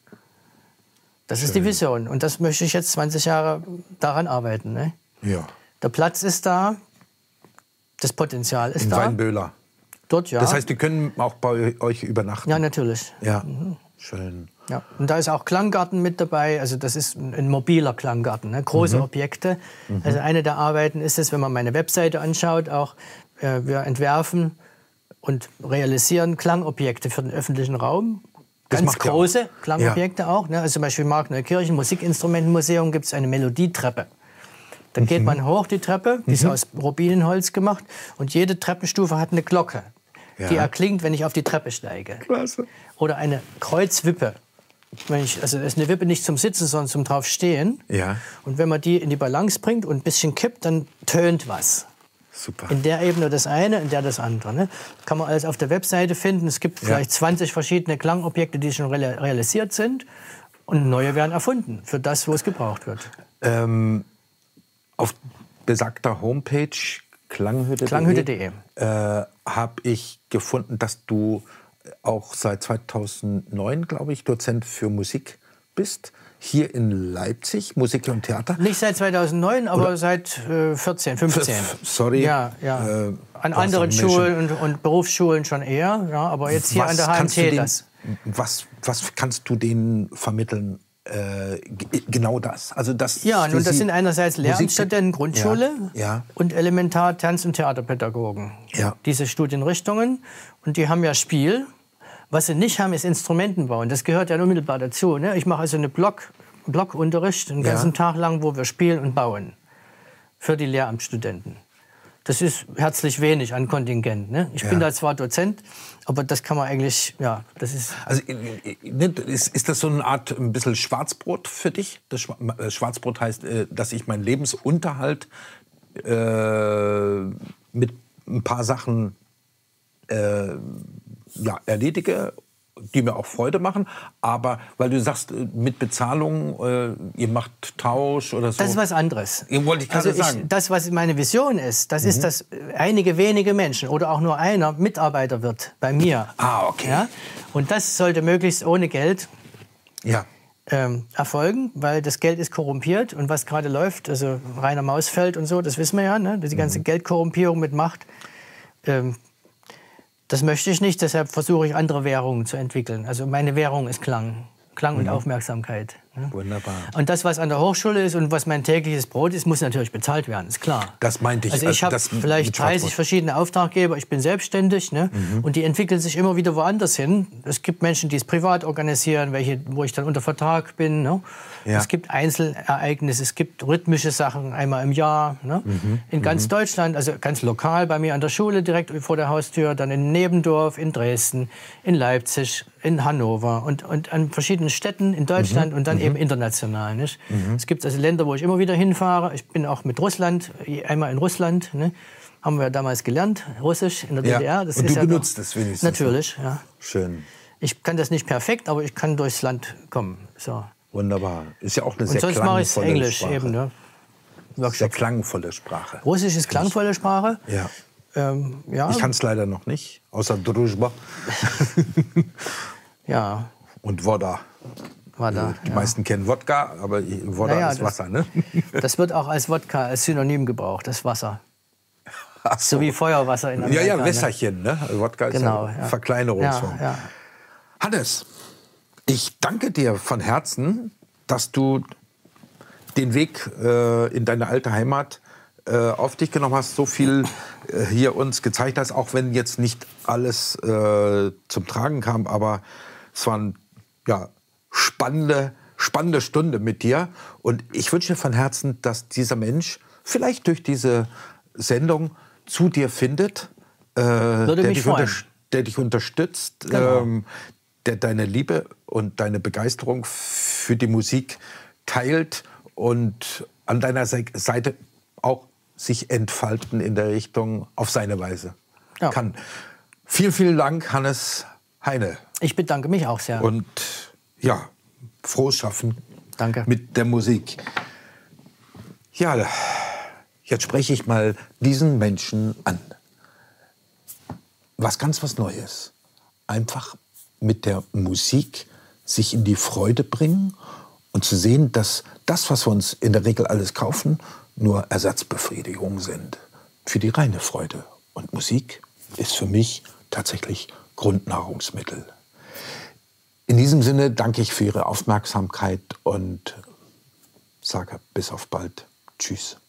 Das ist die Vision. Und das möchte ich jetzt zwanzig Jahre daran arbeiten. Ne? Ja. Der Platz ist da, das Potenzial ist In da. Weinböhler. Dort, ja. Das heißt, die können auch bei euch übernachten? Ja, natürlich. Ja, schön. Ja. Und da ist auch Klanggarten mit dabei. Also das ist ein, ein mobiler Klanggarten, ne? Große Mhm. Objekte. Mhm. Also eine der Arbeiten ist es, wenn man meine Webseite anschaut, auch äh, wir entwerfen und realisieren Klangobjekte für den öffentlichen Raum. Das Ganz macht ihr große auch. Klangobjekte Ja. auch. Ne? Also zum Beispiel Markneukirchen, Musikinstrumentenmuseum, gibt es eine Melodietreppe. Da geht Mhm. man hoch die Treppe, die ist aus Robinenholz gemacht. Und jede Treppenstufe hat eine Glocke, Ja. die erklingt, wenn ich auf die Treppe steige. Klasse. Oder eine Kreuzwippe. Wenn ich, also das ist eine Wippe nicht zum Sitzen, sondern zum Draufstehen. Ja. Und wenn man die in die Balance bringt und ein bisschen kippt, dann tönt was. Super. In der Ebene das eine, in der das andere. Ne? Kann man alles auf der Webseite finden. Es gibt Ja. vielleicht zwanzig verschiedene Klangobjekte, die schon real realisiert sind. Und neue werden erfunden für das, wo es gebraucht wird. Ähm, auf besagter Homepage klanghütte punkt de klanghütte punkt de. äh, habe ich gefunden, dass du auch seit zweitausendneun, glaube ich, Dozent für Musik bist. Hier in Leipzig, Musik und Theater. Nicht seit zweitausendneun, aber Oder seit äh, vierzehn, fünfzehn. F- sorry. Ja, ja. Äh, an du hast anderen auch Menschen- Schulen und, und Berufsschulen schon eher. Ja, aber jetzt hier Was an der kannst du H M T denen- das. Was, was kannst du denen vermitteln? Äh, g- genau das. Also das Ja, für nun, das sie sind einerseits Musik- Lehramtsstudenten, Grundschule Ja, ja. und Elementar-, Tanz- und Theaterpädagogen. Ja. Diese Studienrichtungen. Und die haben ja Spiel. Was sie nicht haben, ist Instrumentenbau. Und das gehört ja unmittelbar dazu. Ne? Ich mache also eine Block, Blockunterricht den ganzen Ja. Tag lang, wo wir spielen und bauen. Für die Lehramtsstudenten. Das ist herzlich wenig an Kontingent. Ne? Ich Ja. bin da zwar Dozent, aber das kann man eigentlich, ja, das ist... Also äh, äh, ist, ist das so eine Art ein bisschen Schwarzbrot für dich? Das Schwa- äh, Schwarzbrot heißt, äh, dass ich meinen Lebensunterhalt äh, mit ein paar Sachen äh, ja, erledige, die mir auch Freude machen. Aber weil du sagst, äh, mit Bezahlung, äh, ihr macht Tausch oder so. Das ist was anderes. Ja, wollte ich gerade also sagen. Das, was meine Vision ist, das Mhm. ist, dass einige wenige Menschen oder auch nur einer Mitarbeiter wird bei mir. Ah, okay. Ja? Und das sollte möglichst ohne Geld Ja. ähm, erfolgen, weil das Geld ist korrumpiert. Und was gerade läuft, also Rainer Mausfeld und so, das wissen wir ja, ne? Die ganze Mhm. Geldkorrumpierung mit Macht. Ähm, das möchte ich nicht, deshalb versuche ich andere Währungen zu entwickeln. Also meine Währung ist Klang. Klang und Aufmerksamkeit. Ne? Wunderbar. Und das, was an der Hochschule ist und was mein tägliches Brot ist, muss natürlich bezahlt werden, ist klar. Das meinte ich. Also ich habe das mit vielleicht dreißig Schwarzbrot. verschiedene Auftraggeber, ich bin selbstständig, ne? Und die entwickeln sich immer wieder woanders hin. Es gibt Menschen, die es privat organisieren, welche, wo ich dann unter Vertrag bin. Ne? Ja. Es gibt Einzelereignisse, es gibt rhythmische Sachen einmal im Jahr. Ne? In ganz Deutschland, also ganz lokal bei mir an der Schule, direkt vor der Haustür, dann in Nebendorf, in Dresden, in Leipzig, in Hannover und, und an verschiedenen Städten in Deutschland und dann eben international. Nicht? Es gibt also Länder, wo ich immer wieder hinfahre. Ich bin auch mit Russland, einmal in Russland, ne? Haben wir damals gelernt, Russisch in der Ja. D D R. Das Und ist du ja benutzt noch, es wenigstens. Natürlich, ja. Schön. Ich kann das nicht perfekt, aber ich kann durchs Land kommen. So. Wunderbar. Ist ja auch eine Und sehr sonst mache ich es klangvolle Englisch Sprache. eben. Ne? Sehr Workshop. klangvolle Sprache. Russisch ist klangvolle Sprache. Ja. Ähm, ja. Ich kann es leider noch nicht, außer Druzhba Ja, und Voda. war da. Die ja. meisten kennen Wodka, aber Voda Naja, ist das- Wasser, ne? Das wird auch als Wodka, als Synonym gebraucht, das Wasser. Ach So wie Feuerwasser in Ja, Amerika. ja, ne? Wässerchen, ne? Wodka ist Genau, ja ja. Verkleinerungsform. Ja, ja. Hannes, ich danke dir von Herzen, dass du den Weg äh, in deine alte Heimat äh, auf dich genommen hast, so viel äh, hier uns gezeigt hast, auch wenn jetzt nicht alles äh, zum Tragen kam, aber es war eine ja, spannende, spannende Stunde mit dir. Und ich wünsche dir von Herzen, dass dieser Mensch vielleicht durch diese Sendung zu dir findet, äh, der, mich dich freuen. unterst- der dich unterstützt, Genau. ähm, der deine Liebe und deine Begeisterung für die Musik teilt und an deiner Se- Seite auch sich entfalten in der Richtung auf seine Weise Ja. kann. Vielen, vielen Dank, Hannes Heine. Ich bedanke mich auch sehr. Und ja, frohes Schaffen Danke. mit der Musik. Ja, Jetzt spreche ich mal diesen Menschen an. Was ganz was Neues. Einfach mit der Musik sich in die Freude bringen und zu sehen, dass das, was wir uns in der Regel alles kaufen, nur Ersatzbefriedigungen sind für die reine Freude. Und Musik ist für mich tatsächlich Grundnahrungsmittel. In diesem Sinne danke ich für Ihre Aufmerksamkeit und sage bis auf bald. Tschüss.